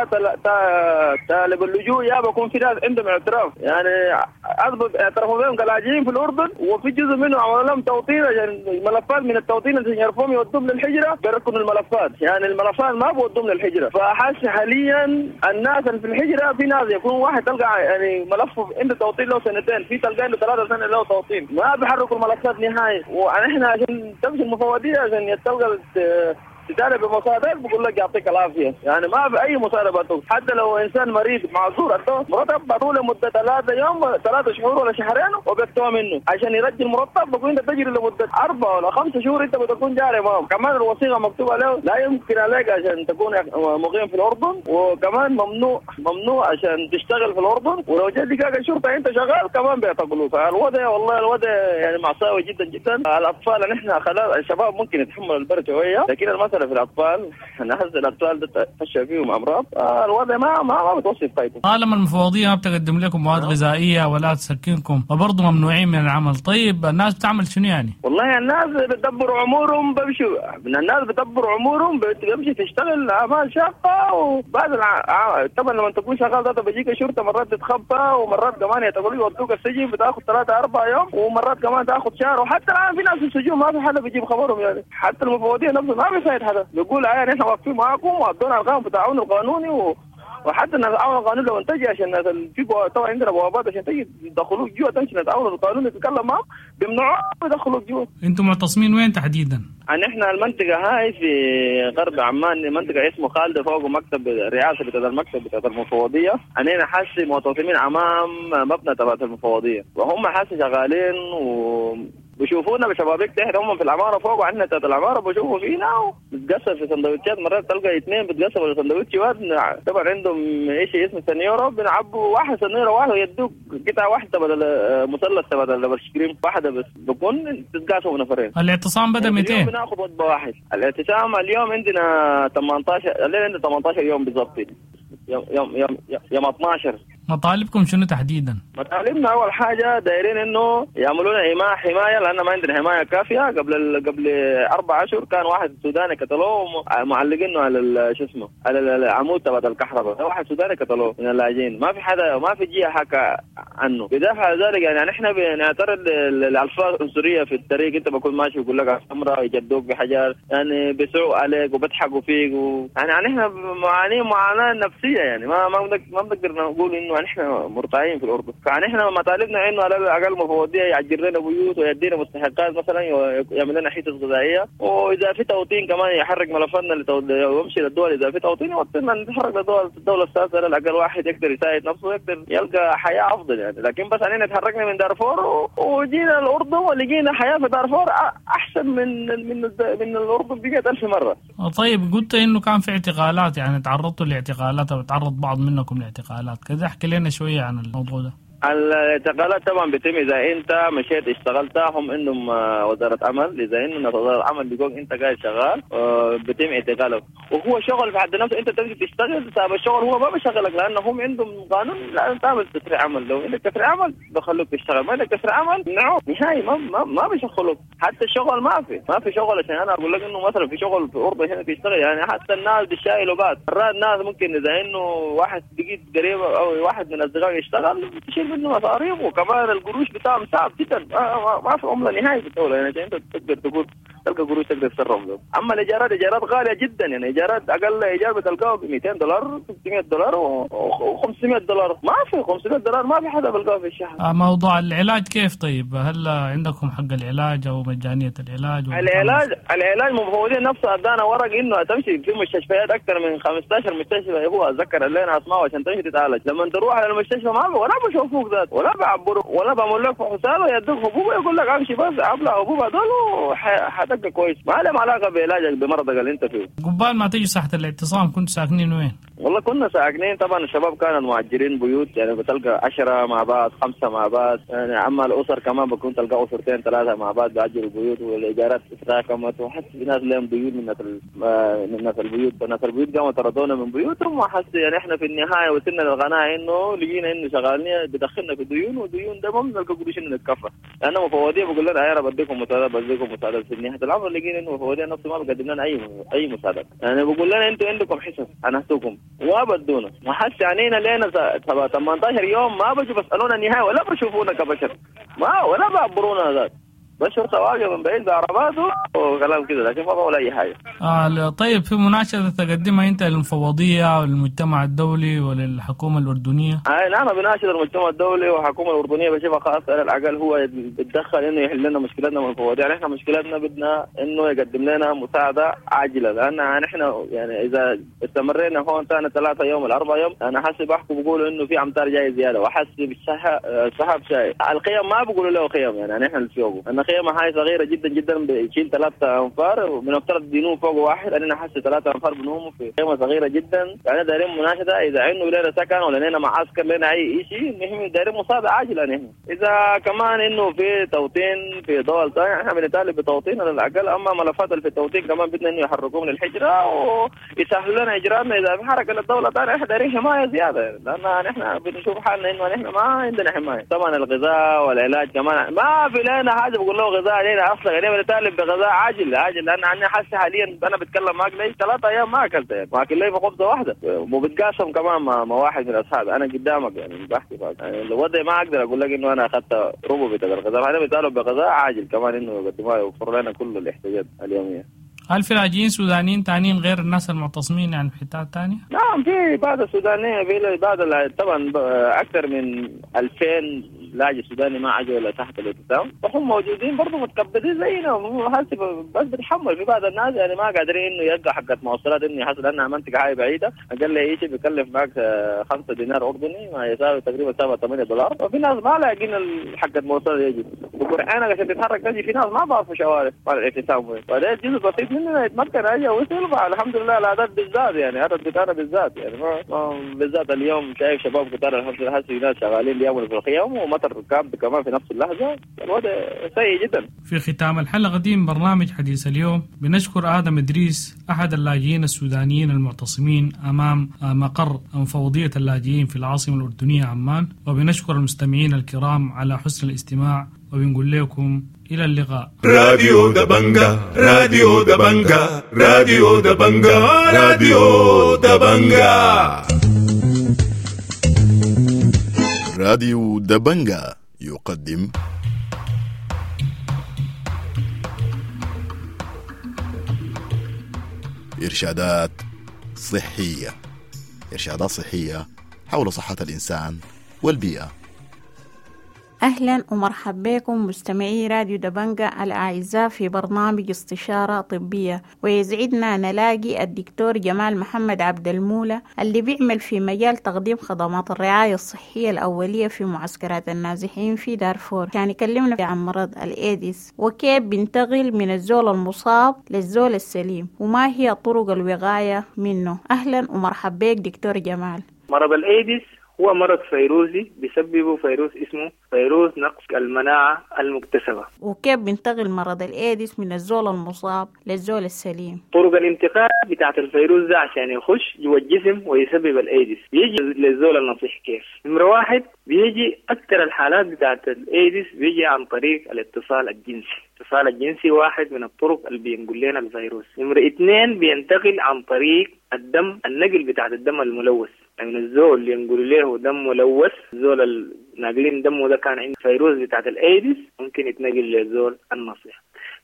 طالب اللجوء يا بكون في ناس عندهم اعتراف، يعني اثبت اعترفوا بهم كلاجئين في الاردن، وفي جزء منهم عملوا لهم توطين عشان ملفات من التوطين عشان يعرفوهم يودوهم للحجره بيركنوا الملفات، يعني الملفات ما بيودوهم للحجره. فحس حاليا الناس اللي في الحجره في ناس يكون واحد تلقى يعني ملفه عنده توطين له سنتين، في تلقى له ثلاثة سنة له توطين، ما بيحركوا الملفات نهائي. واحنا عشان تمشي المفوضيه عشان يتلقى تجارب بمساعدات بقول لك يعطيك العافيه، يعني ما في اي مساعده بتوك. حتى لو انسان مريض معذور عنده مرتب بعطوه لمده ثلاثه يوم ثلاثه شهور ولا شهرين وبيكتوها منه عشان يرجع المرتب، بقول انت تجري لمده اربع ولا خمسه شهور انت بتكون جاري معهم. كمان الوثيقه مكتوب عليه لا يمكن عليك عشان تكون مقيم في الاردن، وكمان ممنوع ممنوع عشان تشتغل في الاردن، ولو جات لك الشرطه انت شغال كمان بيعتقلوك. فالوضع والله الوضع يعني مأساوي جدا جدا. الاطفال نحن خلال الشباب ممكن يتحملوا البرد شويه، لكن المسألة في الأطفال نحس الأطفال تفشى فيهم أمراض. الوضع ما ما ما بتوصف طيب. طالما المفوضية ما بتقدم لكم مواد غذائية ولا تسكنكم وبرضه ممنوعين من العمل، طيب الناس بتعمل شنو يعني؟ والله الناس بتدبروا أمورهم بمشوا، من الناس بتدبروا أمورهم بتمشي تشتغل أعمال شاقة، وبعد الع... طبعا لما تكون شغال ده بيجيك الشرطة مرات تتخبى، ومرات كمان يعتبروا يودوك السجن بتاخذ ثلاثة أربعة يوم، ومرات كمان تاخذ شهر. وحتى الآن في ناس في السجون ما في حدا بيجيب خبرهم، يعني حتى المفوضية نفسه ما بيساعد حدا، بيقول يعني احنا واقفين معاكم وادونا القانون بتاعون القانوني و... وحتى نتعاون القانون لو تجي عشان في طبعا عندنا بوابات عشان تجي يدخلوك جوا تمشي نتعاون القانون نتكلم معهم بيمنعوك يدخلوك جوا. انتم معتصمين وين تحديدا؟ يعني احنا المنطقه هاي في غرب عمان، منطقه اسمه خالده فوق مكتب رئاسه بتاع المكتب بتاع المفوضيه. انا حاسس معتصمين امام مبنى تبع المفوضيه، وهم حاسس شغالين و بيشوفونا بشبابيك تحت، هم في العماره فوق وعندنا تحت العماره بيشوفوا فينا وبتقسم في سندوتشات. مرات تلقى اثنين بتقسموا السندوتش واد، طبعا عندهم شيء اسمه سنيوره بنعبوا واحد سنيوره واحد ويدوك قطعه واحده بدل مثلث تبع الايس كريم واحده بس، بكون تتقاسموا نفرين. الاعتصام بدا متى؟ بناخذ وجبه واحد. الاعتصام اليوم عندنا ثمانية عشر، الليله عندنا ثمانية عشر يوم بالضبط، يوم يوم يوم يوم اثناشر. مطالبكم شنو تحديدا؟ مطالبنا اول حاجه دايرين انه يعملوا لنا حمايه، لان ما عندنا حمايه كافيه. قبل قبل اربع اشهر كان واحد سوداني قتلوه معلقينه على شو اسمه على العمود تبع الكهرباء، واحد سوداني قتلوه من اللاجئين، ما في حدا ما في جهه حكى عنه. بدافع ذلك يعني احنا بنعترض للالفاظ العنصريه في الطريق، انت بكون ماشي ويقول لك حمراء يجدوك بحجر، يعني بيسعوا عليك وبيضحكوا فيك و... يعني احنا معانين معاناه نفسيه، يعني ما ما ما بنقدر نقول انه احنا مرتاحين في الاردن. فعن احنا مطالبنا انه على الاقل مفوضيه يعجل لنا بيوت ويدينا مستحقات، مثلا يعمل لنا حيطه غذائيه، واذا في توطين كمان يحرك ملفاتنا ويمشي للدول. اذا في توطين يوطننا نتحرك للدول الدوله السادسه، على الاقل واحد يقدر يساعد نفسه ويقدر يلقى حياه افضل يعني. لكن بس علينا تحركنا من دارفور وجينا الاردن ولقينا حياه في دارفور احسن من من من الاردن بمئة ألف مره. طيب قلت انه كان في اعتقالات، يعني تعرضتوا لاعتقالات او تعرض بعض منكم لاعتقالات، كذا احكي لنا شويه عن الموضوع ده. الاعتقالات طبعا بتم اذا انت مشيت اشتغلت، هم عندهم وزاره عمل، اذا انه وزاره العمل بيقول انت قاعد شغال بتم اعتقالك، وهو شغل في حد نفسه. انت تجي تشتغل صاحب الشغل هو ما بيشغلك، لانه هم عندهم قانون لازم تعمل تسريع عمل. لو عندك تسريع عمل بخلوك تشتغل، ما عندك تسريع عمل نعم نهائي ما ما, ما بيشغلوك. حتى الشغل ما في ما في شغل. عشان انا اقول لك انه مثلا في شغل في الاردن هنا تشتغل، يعني حتى الناس بتشايلوا بعض مرات. الناس ممكن اذا انه واحد بقيت قريب او واحد من اصدقائي يشتغل تشيل منه مصاريف، وكمان القروش بتاعهم صعب جدا، ما, ما في عمله نهائي في الدوله. يعني انت تقدر تقول تلقى قروش تقدر تتصرف له. اما الايجارات ايجارات غاليه جدا، يعني ايجارات اقل ايجار بتلقاه ب مئتين دولار ستمئة دولار و500 دولار، ما في خمسمئة دولار ما في حدا بلقاه في الشهر. آه موضوع العلاج كيف طيب؟ هل عندكم حق العلاج او مجانيه العلاج؟ العلاج العلاج مفوضين نفسه ادانا ورق انه تمشي في مستشفيات اكثر من خمسة عشر مستشفى يا ابوها اتذكر اللي اسمعوا عشان تمشي تتعالج. لما تروح على المستشفى ما ولا بشوفوك ذات ولا بعبروا ولا بعمل لك فحوصات ويدوك حبوب يقول لك امشي بس ابلع حبوب هذول وحتبقى كويس، ما لهم علاقه بعلاجك بمرضك اللي انت فيه. قبال ما تيجي ساحه الاعتصام كنتوا ساكنين وين؟ والله كنا ساكنين طبعا الشباب كانوا مؤجرين بيوت، يعني بتلقى عشرة مع بعض خمسة مع بعض، يعني اما الاسر كمان بكون تلقى اسرتين ثلاثه مع بعض بيأجروا بيوت والايجارات تراكمت، وحتى في ناس لهم ديون من ناس من ناس البيوت، ناس البيوت قاموا طردونا من بيوتهم، وحس يعني احنا في النهايه وصلنا للقناعه انه لقينا انه شغالين بدخلنا في ديون، وديون ده ما بنلقى قروش انه نتكفى، لانه مفوضيه بقول لنا يا رب بديكم مساعدات بديكم مساعدات. في نهايه الامر لقينا انه مفوضيه نفسه ما بقدم لنا اي اي مساعدات، يعني بقول لنا انتوا عندكم حصص انهتوكم وبدونا وحس علينا لنا ثمانية عشر يوم ما بيجوا بسالونا النهايه ولا بشوفونا كبشر، ما ولا بعبرونا ذات بشر سواقه من بعيد بعرباته وكلام كده، لكن ما بقول اي حاجه. اه طيب في مناشده تقدمها انت للمفوضيه والمجتمع الدولي وللحكومه الاردنيه؟ اي نعم بناشد المجتمع الدولي والحكومه الاردنيه بشوفها خاصه على الاقل هو يتدخل انه يحل لنا مشكلتنا من المفوضيه، يعني احنا مشكلتنا بدنا انه يقدم لنا مساعده عاجله، لان نحن يعني اذا استمرينا هون ثاني ثلاثه يوم الاربع يوم انا حاسب بحكوا بقولوا انه في امطار جاي زياده، وحاسب السحاب شاي القيم ما بيقولوا له قيم، يعني نحن اللي فوقه خيمة هاي صغيرة جدا جدا بتشيل ثلاثة أنفار ومن افترض بينوم فوق واحد، أنا حاسس ثلاثة أنفار بنوموا في خيمة صغيرة جدا، يعني دايرين مناشدة إذا عنده لنا سكن ولا لنا معسكر لنا أي شيء نحن دايرين مساعدة عاجلة نحن. إذا كمان إنه في توطين في دول ثانية إحنا بنطالب بتوطين على الأقل، أما ملفات اللي في التوطين كمان بدنا إنه يحركوهم للحجرة ويسهلوا لنا إجراءاتنا إذا في حركة للدولة ثانية إحنا دايرين حماية زيادة، لأن نحن بنشوف حالنا إنه نحن ما عندنا حماية. طبعا الغذاء والعلاج كمان ما في لنا حاجة بقول له غذاء علينا اصلا، يعني بنطالب بغذاء عاجل عاجل، لان انا حاسس حاليا انا بتكلم معك لي ثلاثة ايام ما اكلت، يعني ما اكل لي خبزه واحده وبتقاسم كمان مع, مع واحد من اصحابي، انا قدامك يعني بحكي بقى يعني الوضع ما اقدر اقول لك انه انا اخذت ربع بتاع الغذاء، انا بنطالب بغذاء عاجل كمان انه يقدموا يوفروا لنا كل الاحتياجات اليوميه. هل في لاجئين سودانيين ثانيين غير الناس المعتصمين يعني في حتات ثانيه؟ نعم في بعض السودانيين، في بعض طبعا اكثر من ألفين لاجئ سوداني ما اجوا تحت الاعتصام، وهم موجودين برضه متكبدين زينا بس بتحمل. في بعض الناس يعني ما قادرين انه يلقى حقة مواصلات انه يحصل انها منطقه هاي بعيده، اقل لي شيء بيكلف معك خمسة دينار اردني ما يساوي تقريبا سبعة ثمانية دولار، وفي ناس ما لاقين حقة مواصلات يجي وقرعانك عشان تتحرك تجي، في ناس ما بعرفوا شوارع مع الاعتصام وين، وهذا جزء بسيط مننا يتمكن اجى وصل الحمد لله. العدد بالذات يعني عدد بتاعنا بالذات يعني ما بالذات اليوم شايف شباب كتار الحمد لله هسه ناس شغالين بيعملوا في الخيام ومطر كامب كمان في نفس اللحظة، الوضع سيء جدا. في ختام الحلقة دي من برنامج حديث اليوم بنشكر آدم إدريس أحد اللاجئين السودانيين المعتصمين أمام مقر مفوضية اللاجئين في العاصمة الأردنية عمان، وبنشكر المستمعين الكرام على حسن الاستماع، وبنقول لكم إلى اللقاء. راديو دبنجا راديو دبنجا راديو دبنجا راديو دبنجا راديو دبنجا يقدم إرشادات صحية إرشادات صحية حول صحة الإنسان والبيئة. أهلا ومرحبا بكم مستمعي راديو دبنجا الأعزاء في برنامج استشارة طبية، ويسعدنا نلاقي الدكتور جمال محمد عبد المولى اللي بيعمل في مجال تقديم خدمات الرعاية الصحية الأولية في معسكرات النازحين في دارفور. كان يكلمنا عن مرض الإيدز وكيف بينتقل من الزول المصاب للزول السليم وما هي طرق الوقاية منه. أهلا ومرحبا بك دكتور جمال. مرض الإيدز هو مرض فيروسي بيسببه فيروس اسمه فيروس نقص المناعة المكتسبة. وكيف بينتقل مرض الإيدز من الزول المصاب للزول السليم؟ طرق الانتقال بتاعت الفيروس ده عشان يخش جوا الجسم ويسبب الإيدز بيجي للزول النصيح كيف؟ نمرة واحد بيجي أكثر الحالات بتاعت الإيدز بيجي عن طريق الاتصال الجنسي. الاتصال الجنسي واحد من الطرق اللي بينقل لنا الفيروس. نمرة اثنين بينتقل عن طريق الدم، النقل بتاعت الدم الملوث، يعني الزول اللي ينقل له دم ملوث، الزول الناقلين دمه ده كان عنده فيروس بتاعت الايدز ممكن يتنقل للزول النصيح.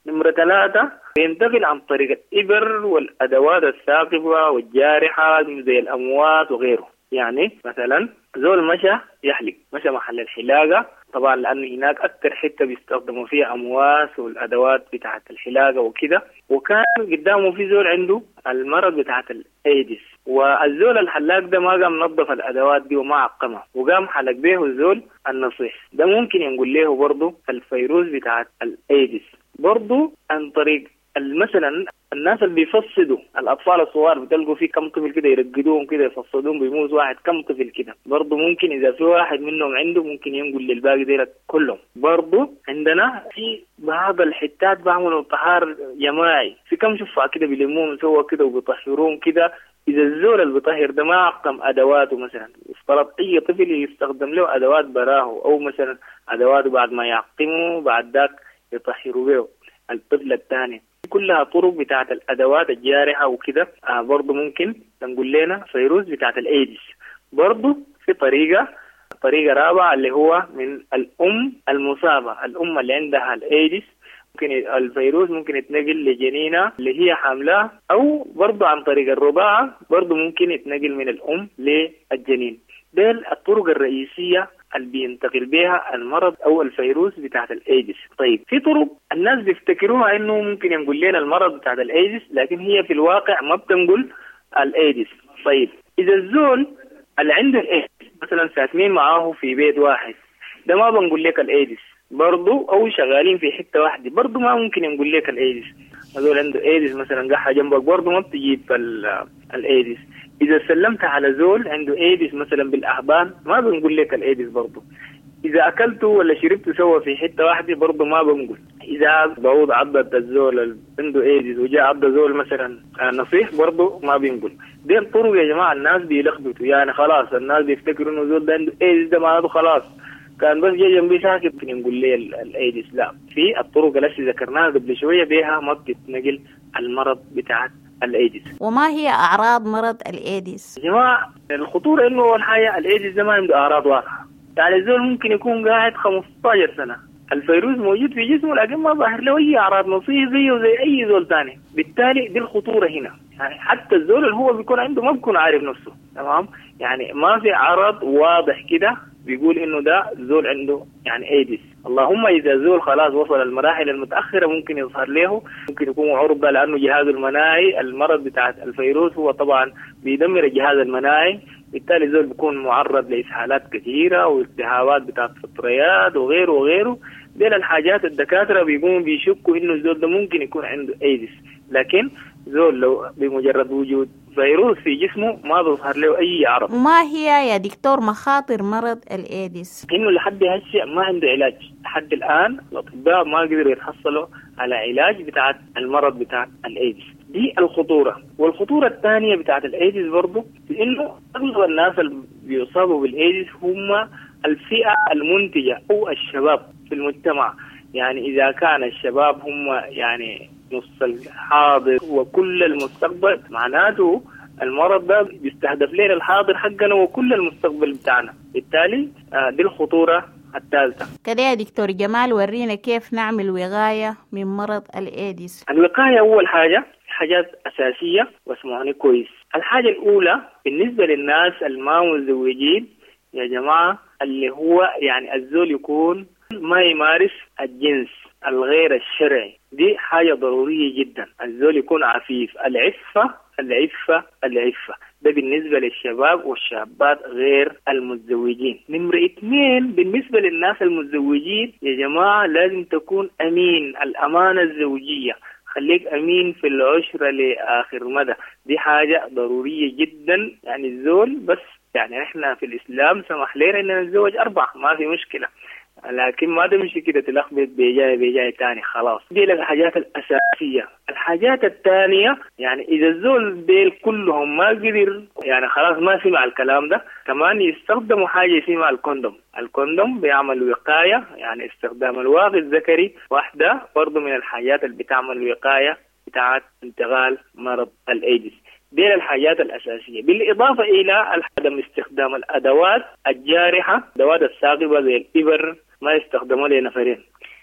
نمرة ثلاثة بينتقل عن طريق الإبر والأدوات الثاقبة والجارحة زي الأموات وغيره. يعني مثلا زول مشى يحلق، مشى محل الحلاقة، طبعا لأنه هناك أكثر حتة بيستخدموا فيها أمواس والأدوات بتاعت الحلاقة وكده، وكان قدامه في زول عنده المرض بتاعت الأيدس، والزول الحلاق ده ما قام نظف الأدوات دي وما عقمها وقام حلق به الزول النصيح، ده ممكن ينقل له برضه الفيروس بتاعت الأيدس. برضه عن طريق مثلا الناس اللي بيفصدوا الأطفال الصغار، بتلقوا فيه كم طفل كده يرقدوهم كده يفصدوهم، بيموت واحد كم طفل كده، برضه ممكن إذا في واحد منهم عنده ممكن ينقل للباقي ديلك كلهم. برضه عندنا في بعض الحتات بعملوا طهار جماعي، في كم شفعة كده بيلموهم سوا كده وبيطهروهم كده. إذا الزول اللي بيطهر ده ما عقم أدواته، مثلا افترض أي طفل يستخدم له أدوات براه، أو مثلا أدواته بعد ما يعقمه بعد ذاك يطهروا به الطفل الثاني، كلها طرق بتاعت الأدوات الجارحة وكده. آه برضو ممكن نقول لنا فيروس بتاعت الأيدس. برضو في طريقة طريقة رابعة اللي هو من الأم المصابة، الأم اللي عندها الأيدس ممكن الفيروس ممكن يتنقل لجنينة اللي هي حاملة، أو برضو عن طريق الرضاعة برضو ممكن يتنقل من الأم للجنين. ده الطرق الرئيسية اللي بينتقل بها المرض او الفيروس بتاعت الايدس. طيب في طرق الناس بيفتكروها انه ممكن ينقل لنا المرض بتاعت الايدس، لكن هي في الواقع ما بتنقل الايدس. طيب اذا الزول اللي عنده الايدس مثلا ساكنين معاه في بيت واحد، ده ما بنقول لك الايدس برضو، او شغالين في حته واحده برضو ما ممكن ينقل لك الايدس. الزول عنده ايدس مثلا قاعد جنبك برضو ما بتجيب الايدس. إذا سلمت على زول عنده ايدس مثلا بالأحضان ما بنقول لك الايدس برضه. إذا أكلته ولا شربته سوا في حتة واحدة برضه ما بنقول. إذا بعوض عضت الزول عنده ايدس وجاء عض زول مثلا نصيح برضه ما بنقول. دي الطرق يا جماعة الناس بيلخبطوا، يعني خلاص الناس بيفتكروا إنه زول ده عنده ايدس ده معناته خلاص كان بس جاي جنبي ساكت ممكن نقول لي الايدس. لا، في الطرق التي ذكرناها قبل شوية بها ما بتتنقل المرض بتاع الايدس. وما هي اعراض مرض الايدس؟ يا جماعه الخطوره انه اول حاجه الايدس ده ما عنده اعراض واضحه، يعني الزول ممكن يكون قاعد خمسة عشر سنه الفيروس موجود في جسمه لكن ما ظاهر له اي اعراض، نصيحه زيه زي اي زول ثاني. بالتالي دي الخطوره هنا، يعني حتى الزول اللي هو بيكون عنده ما بيكون عارف نفسه، تمام؟ يعني ما في عرض واضح كده بيقول انه ده زول عنده يعني ايدس. اللهم اذا زول خلاص وصل المراحل المتاخره ممكن يظهر له، ممكن يكون عرضه لانه جهازه المناعي المرض بتاع الفيروس هو طبعا بيدمر الجهاز المناعي، بالتالي زول بيكون معرض لاسهالات كثيره والتهابات بتاعت فطريات وغيره وغيره. دي الحاجات الدكاتره بيقوموا بيشكوا انه الزول ده ممكن يكون عنده ايدس، لكن زول لو بمجرد وجود فيروس في جسمه ما بيظهر له اي اعراض. ما هي يا دكتور مخاطر مرض الايدس؟ انه لحد هسه ما عنده علاج، لحد الان الاطباء ما قدروا يتحصلوا على علاج بتاع المرض بتاع الايدس. دي الخطوره. والخطوره الثانيه بتاعه الايدس برضه في انه اغلب الناس اللي بيصابوا بالايدس هم الفئه المنتجه او الشباب في المجتمع. يعني اذا كان الشباب هم يعني نص الحاضر وكل المستقبل، معناته المرض ده بيستهدف لنا الحاضر حقنا وكل المستقبل بتاعنا. بالتالي دي الخطورة الثالثة. كده يا دكتور جمال ورينا كيف نعمل وقاية من مرض الإيدس. الوقاية أول حاجة حاجات أساسية واسمعوني كويس. الحاجة الأولى بالنسبة للناس الما متزوجين يا جماعة، اللي هو يعني الزول يكون ما يمارس الجنس الغير الشرعي، دي حاجة ضرورية جدا. الزول يكون عفيف، العفة العفة العفة، ده بالنسبة للشباب والشابات غير المتزوجين. نمرة اثنين بالنسبة للناس المتزوجين يا جماعة لازم تكون أمين، الأمانة الزوجية، خليك أمين في العشرة لآخر مدى، دي حاجة ضرورية جدا. يعني الزول بس يعني احنا في الإسلام سمح لنا إننا نتزوج أربعة ما في مشكلة، لكن ما تمشي كده تلخبط بيجاي بيجاي تاني خلاص. دي لك الحاجات الأساسية. الحاجات الثانية يعني إذا الزول ديل كلهم ما قدر يعني خلاص ما سمع الكلام ده، كمان يستخدموا حاجة يسمى الكوندوم. الكوندوم بيعمل وقاية، يعني استخدام الواقي الذكري واحدة برضو من الحاجات اللي بتعمل وقاية بتاعت انتقال مرض الإيدس. دي الحاجات الأساسية، بالإضافة إلى عدم استخدام الأدوات الجارحة، الأدوات الثاقبة زي الإبر ما يستخدموا لنفرين.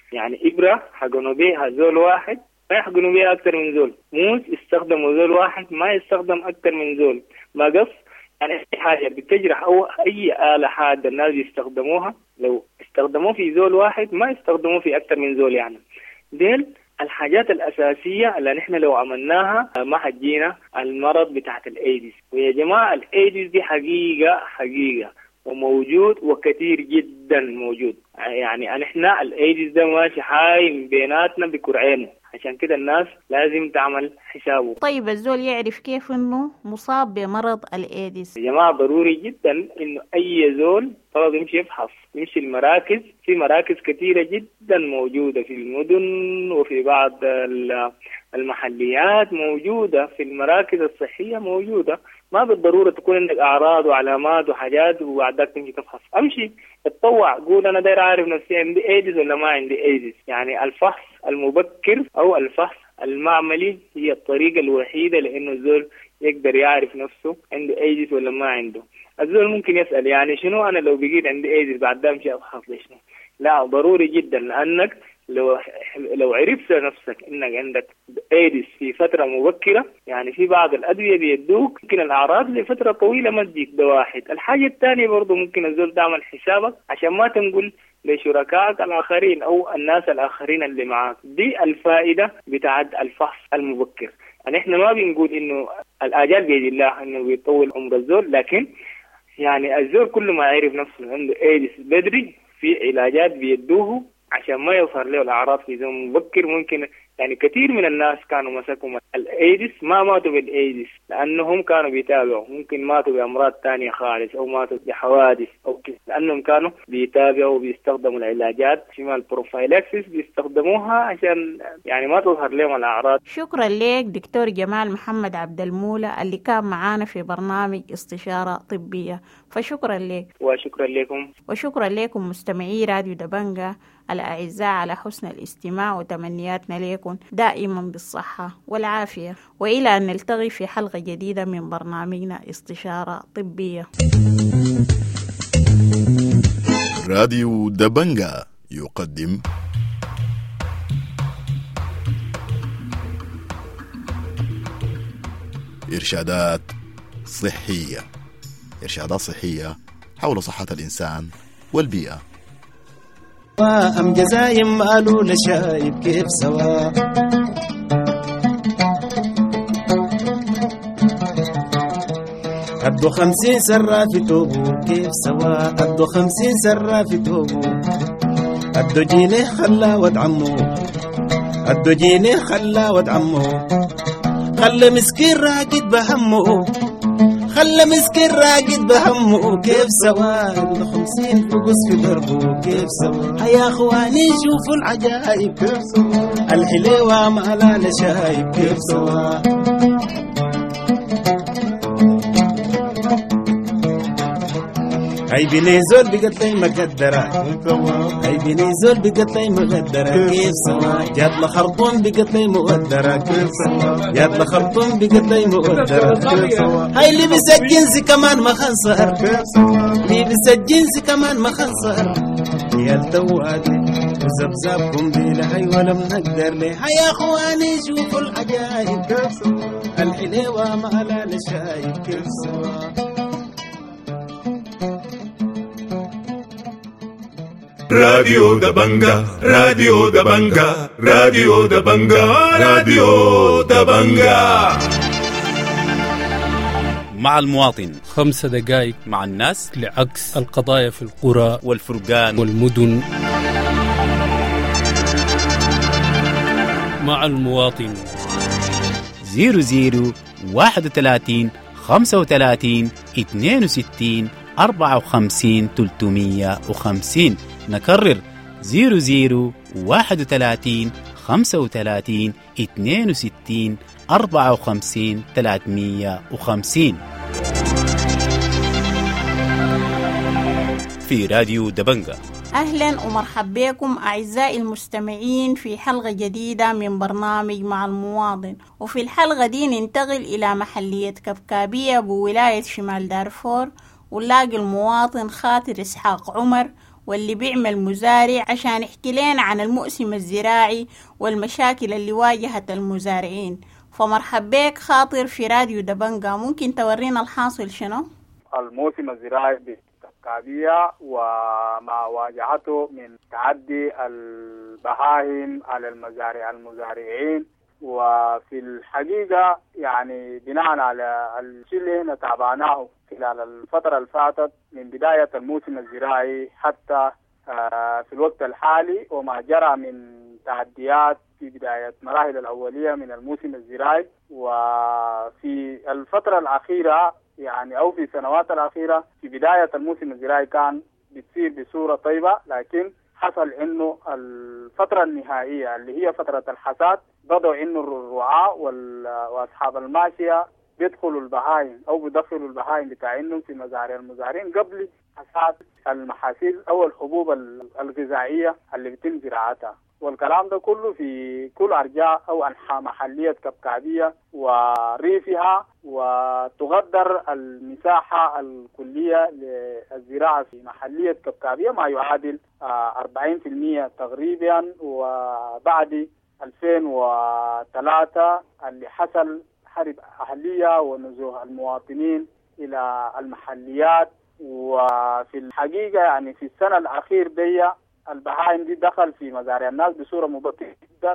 يعني إبرة حقنوا بيها زول واحد ما يحقنوا بيها أكثر من زول، موس يستخدموا زول واحد ما يستخدم أكثر من زول. ما قص يعني أي حاجة بتجرح أو أي آلة حادة الناس يستخدموها لو استخدموه في زول واحد ما يستخدموه في أكثر من زول. يعني ديل الحاجات الأساسية اللي نحن لو عملناها ما حجينا المرض بتاعت الأيدز. ويا جماعة الأيدز دي حقيقة حقيقة وموجود وكثير جدا موجود. يعني احنا الأيدز ده ماشي حايم بيناتنا بكرعينه، عشان كده الناس لازم تعمل حسابه. طيب الزول يعرف كيف انه مصاب بمرض الأيدز؟ يا جماعة ضروري جدا انه اي زول طبعا يمشي يفحص، يمشي المراكز، في مراكز كثيرة جدا موجودة في المدن وفي بعض المحليات موجودة، في المراكز الصحية موجودة. ما بالضرورة تكون عندك أعراض وعلامات وحاجات وبعدك تمشي تفحص، أمشي اتطوع قول أنا داير أعرف نفسي عندي إيدز ولا ما عندي إيدز. يعني الفحص المبكر أو الفحص المعملي هي الطريقة الوحيدة لأنه الزول يقدر يعرف نفسه عنده إيدز ولا ما عنده. الزول ممكن يسأل يعني شنو أنا لو بقيت عندي إيدز بعد ده أمشي أفحص ليش؟ لا ضروري جدا، لأنك لو لو عرفت نفسك انك عندك ايدز في فتره مبكره، يعني في بعض الادويه بيدوك ممكن الاعراض لفتره طويله ما تجيك. ده واحد. الحاجه الثانيه برضه ممكن الزول تعمل حسابك عشان ما تنقل لشركائك الاخرين او الناس الاخرين اللي معاك. دي الفائده بتاعت الفحص المبكر. يعني احنا ما بنقول انه الاجال بيد الله انه بيطول عمر الزول، لكن يعني الزول كل ما يعرف نفسه عنده ايدز بدري في علاجات بيدوه عشان ما يظهر له الأعراض في زمن مبكر. ممكن يعني كثير من الناس كانوا مسكوا الأيدز ما ماتوا بالأيدز لأنهم كانوا بيتابعوا، ممكن ماتوا بأمراض تانية خالص أو ماتوا بحوادث أو كده، لأنهم كانوا بيتابعوا وبيستخدموا العلاجات شمال البروفايلاكسيس بيستخدموها عشان يعني ما تظهر لهم الأعراض. شكرا لك دكتور جمال محمد عبد المولى اللي كان معانا في برنامج استشارة طبية، فشكرا لك. وشكرا لكم. وشكرا لكم مستمعي راديو دبنجة الأعزاء على حسن الاستماع، وتمنياتنا لكم دائما بالصحة والعافية، وإلى أن نلتقي في حلقة جديدة من برنامجنا استشارة طبية. راديو دبنجة يقدم إرشادات صحية، إرشادات صحية حول صحة الإنسان والبيئة. أم جزايم مالو لشايب كيف سوا، أدو خمسين سرة في توبو كيف سوا، أدو خمسين سرة في توبو، أدو جيني خلا ود عمو، أدو جيني خلا ود عمو، خلى مسكين راقد بهمه، خلى مسكين راقد بهمه كيف سوا، الخمسين فقص في دربه كيف سوا، يا اخواني شوفوا العجائب كيف سوا، الحليوة ما لا نشايب كيف سوا. هاي بني زول بقتلي مقدرة، هاي بني زول بقتلي مقدرة كيف سوا، جات لخرطوم بقتلي مقدرة كيف سوا، جات لخرطوم بقتلي مقدرة كيف سوا، هاي لبس الجنس كمان ما خنصر كيف سوا، لبس الجنس كمان ما خنصر، يا التوادي وزبزبكم بلا هاي ولا منقدر ليه، هاي يا اخواني شوفوا العجائب كيف سوا، الحليوة ما لا نشايب كيف سوا. راديو دبنجا راديو دبنجا راديو دبنجا راديو دبنجا مع المواطن خمس دقائق مع الناس لعكس القضايا في القرى والفرقان والمدن. مع المواطن زيرو زيرو واحد وثلاثين خمسة وثلاثين اثنين وستين أربعة وخمسين ثلاثمية وخمسين. نكرر زيرو زيرو واحد وثلاثين خمسة وثلاثين اثنين وستين أربعة وخمسين ثلاثمية وخمسين. في راديو دبنجة. أهلا ومرحبا بكم أعزائي المستمعين في حلقة جديدة من برنامج مع المواطن. وفي الحلقة دي ننتقل إلى محلية كبكابية بولاية شمال دارفور، ونلاقي المواطن خاطر إسحاق عمر، واللي بيعمل مزارع عشان يحكي لنا عن الموسم الزراعي والمشاكل اللي واجهت المزارعين. فمرحب بك خاطر في راديو دبنجا، ممكن تورينا الحاصل شنو؟ الموسم الزراعي بالكعبية وما واجهته من تعدي البهائم على المزارع المزارعين. وفي الحقيقة يعني بناء على الشيء اللي احنا تابعناه خلال الفترة اللي فاتت من بداية الموسم الزراعي حتى في الوقت الحالي وما جرى من تعديات في بداية مراحل الأولية من الموسم الزراعي، وفي الفترة الأخيرة يعني أو في السنوات الأخيرة في بداية الموسم الزراعي كان بتصير بصورة طيبة، لكن حصل إنه الفترة النهائية اللي هي فترة الحصاد بدأوا إنه الرعاة وأصحاب الماشية بيدخلوا البهائم أو بيدخلوا البهائم بتاعينهم في مزارع المزارعين قبل حصاد المحاصيل أو الحبوب الغذائية اللي بيتم زراعتها. والكلام ده كله في كل أرجاء أو أنحاء محلية كبكابية وريفها، وتقدر المساحة الكلية للزراعة في محلية كبكابية ما يعادل أربعين بالمئة تقريبا. وبعد ألفين وثلاثة اللي حصل حرب أهلية ونزوح المواطنين إلى المحليات، وفي الحقيقة يعني في السنة الأخير دي البهائم دي دخل في مزارع الناس بصورة مبطئة جدا،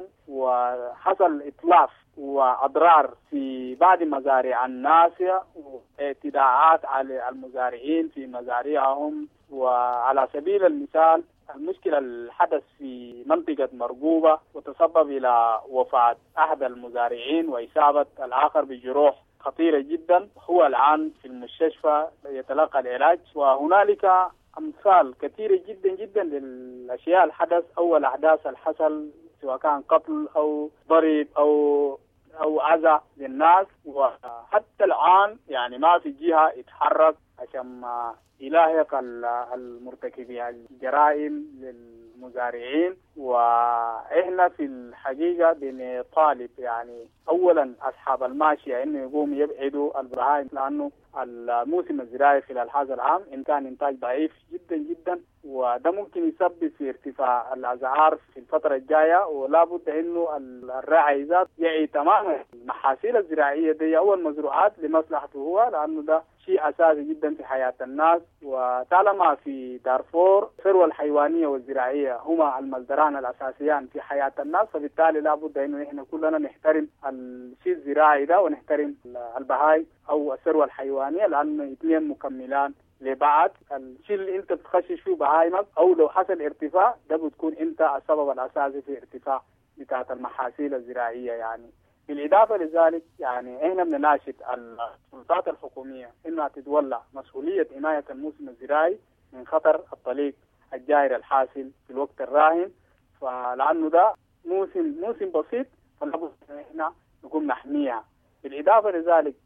وحصل إتلاف وأضرار في بعض مزارع الناس واعتداءات على المزارعين في مزارعهم. وعلى سبيل المثال المشكلة الحدث في منطقة مرقوبة وتسبب إلى وفاة أحد المزارعين وإصابة الآخر بجروح خطيرة جدا، هو الآن في المستشفى يتلقى العلاج. وهنالك أمثال كثيرة جدا جدا للأشياء الحدث أو الأحداث الحصل سواء كان قتل أو ضرب أو أو أذى للناس، وحتى الآن يعني ما في جهة يتحرك عشان ما يلاحق المرتكبين الجرائم للمزارعين. وإحنا في الحقيقة بنطالب يعني أولا أصحاب الماشية إنه يقوموا يبعدوا البهائم، لأنه الموسم الزراعي خلال هذا العام إن كان إنتاج ضعيف جدا جدا، وده ممكن يسبب في ارتفاع الأسعار في الفترة الجاية. ولا بد إنه الراعي ذات يعي تماما المحاصيل الزراعية دي أو المزروعات لمصلحته هو، لأنه ده شيء أساسي جدا في حياة الناس. وطالما في دارفور الثروة الحيوانية والزراعية هما المصدران الأساسيان في حياة الناس، فبالتالي لا بد إنه إحنا كلنا نحترم الشيء الزراعي ده ونحترم البهاي أو الثروة الحيوانية، لأنه اثنين مكملان لبعض. الشيء اللي أنت بتخشش فيه بهايمك أو لو حصل ارتفاع ده بتكون أنت السبب الأساسي في ارتفاع بتاعة المحاصيل الزراعية. يعني بالإضافة لذلك يعني إحنا بنناشد السلطات الحكومية إنها تتولى مسؤولية حماية الموسم الزراعي من خطر الطليق الجائر الحاصل في الوقت الراهن، فلأنه ده موسم موسم بسيط فلابد إن إحنا نقوم نحميها. بالإضافة لذلك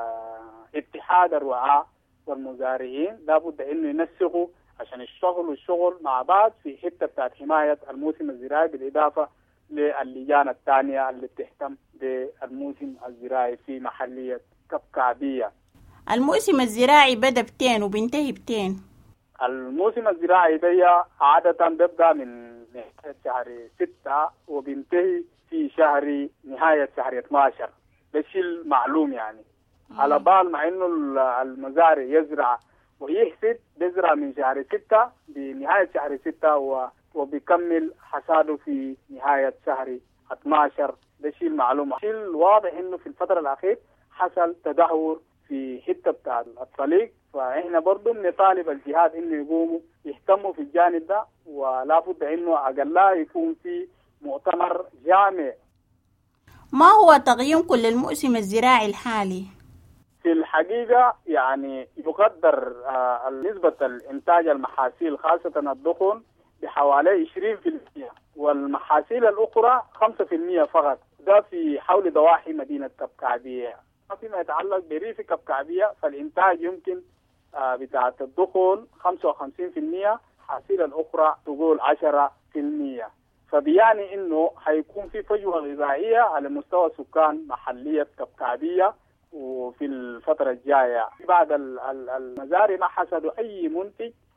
اتحاد الرعاة والمزارعين لابد إنه ينسقوا عشان يشتغلوا الشغل مع بعض في حتة بتاعت حماية الموسم الزراعي، بالإضافة للجان الثانية اللي بتهتم بالموسم الزراعي في محلية كبكابية. الموسم الزراعي بدأ بتين وبينتهي بتين؟ الموسم الزراعي دي عادة بيبدأ من نهاية شهر ستة وبينتهي في شهر نهاية شهر اثني عشر. ده شيء المعلوم يعني مم. على بال مع إنه المزارع يزرع ويحصد بيزرع من شهر ستة بنهاية شهر ستة و وبيكمل حصاده في نهاية شهر اثني عشر. ده شيء المعلومة. الشيء الواضح إنه في الفترة الأخيرة حصل تدهور في حتة بتاع الطليق، فإحنا برضو بنطالب الجهات إنه يقوموا يهتموا في الجانب ده، ولا بد إنه أقلها يكون في مؤتمر جامع. ما هو تقييمكم للموسم الزراعي الحالي؟ في الحقيقة يعني يقدر آه نسبة الإنتاج المحاصيل خاصة الدخن بحوالي عشرين بالمئة، والمحاصيل الأخرى خمسة بالمئة فقط. ده في حول ضواحي مدينة كبكابية. فيما يتعلق بريف كبكابية فالإنتاج يمكن آه بتاعة الدخن خمسة وخمسين بالمئة، الحاصيل الأخرى تقول عشرة بالمئة. فبيعني إنه هيكون في فجوة غذائية على مستوى سكان محلية كبكابية. وفي الفترة الجاية بعد المزارع ما حصدوا أي منتج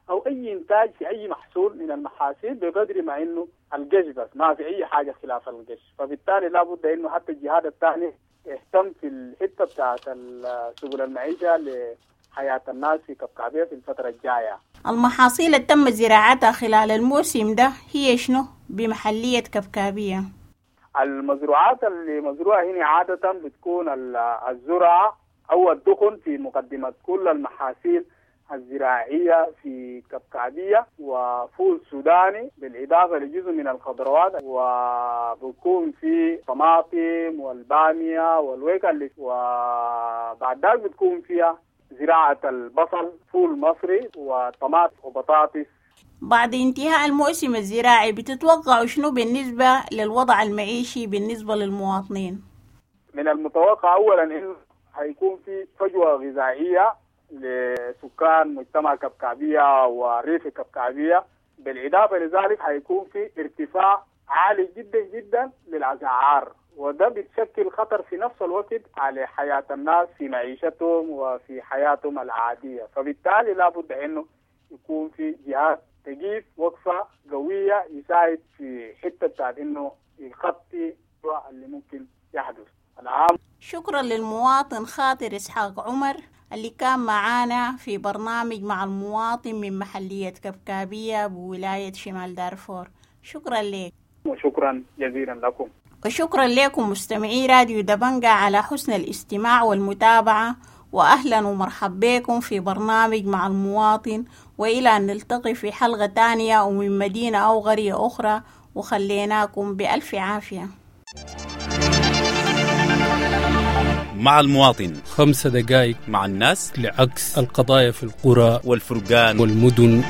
أو أي إنتاج في أي محصول من المحاصيل بقدر ما إنه القش بس، ما في أي حاجة خلاف القش. فبالتالي لابد إنه حتى الجهاد الثاني يهتم في الحتة بتاعت سبل المعيشة لحياة الناس في كبكابية في الفترة الجاية. المحاصيل اللي تم زراعتها خلال الموسم ده هي شنو بمحلية كبكابية؟ المزروعات اللي مزروعة هنا عادة بتكون الزرعة أو الدخن في مقدمة كل المحاصيل الزراعية في كبكابية، وفول سوداني بالإضافة لجزء من الخضروات، وبكون في طماطم والبامية والويكل، وبعد ذلك بتكون فيها زراعة البصل، فول مصري وطماطم وبطاطس. بعد انتهاء الموسم الزراعي بتتوقع شنو بالنسبة للوضع المعيشي بالنسبة للمواطنين؟ من المتوقع أولا إنه هيكون في فجوة غذائية لسكان مجتمع كبكابية وريف كبكابية، بالإضافة لذلك هيكون في ارتفاع عالي جدا جدا للأسعار، وده بتشكل خطر في نفس الوقت على حياة الناس في معيشتهم وفي حياتهم العادية. فبالتالي لابد إنه يكون في جهات تقيف وقفة قوية يساعد في حتة بتاعت إنه يخطي اللي ممكن يحدث العام. شكرا للمواطن خاطر إسحاق عمر اللي كان معانا في برنامج مع المواطن من محلية كبكابية بولاية شمال دارفور. شكرا لك. وشكرا جزيلا لكم. وشكرا لكم مستمعي راديو دبنجة على حسن الاستماع والمتابعة، وأهلا ومرحبا بكم في برنامج مع المواطن، وإلى أن نلتقي في حلقة تانية ومن مدينة أو قرية أخرى، وخليناكم بألف عافية. مع المواطن، خمس دقائق مع الناس لعكس القضايا في القرى والفرقان والمدن.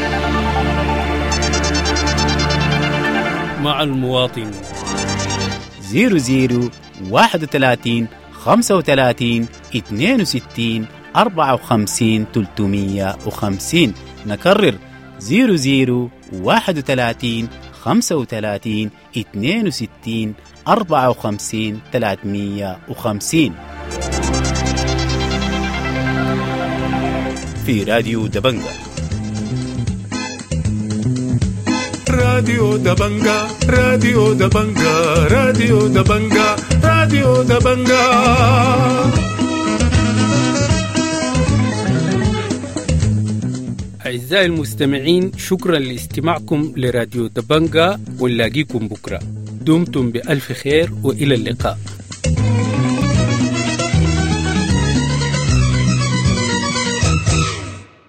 مع المواطن زيرو زيرو واحد وثلاثين خمسة وثلاثين اثنين وستين أربعة وخمسين ثلاثمية وخمسين. نكرر زيرو زيرو واحد وثلاثين خمسة وثلاثين اثنين وستين أربعة وخمسين ثلاثمية وخمسين. في راديو دبنجة. راديو دبنجة راديو دبنجة راديو دبنجة راديو دبنجة. أعزائي المستمعين، شكرا لاستماعكم لراديو دبنجة، ونلاقيكم بكرة. دمتم بألف خير وإلى اللقاء.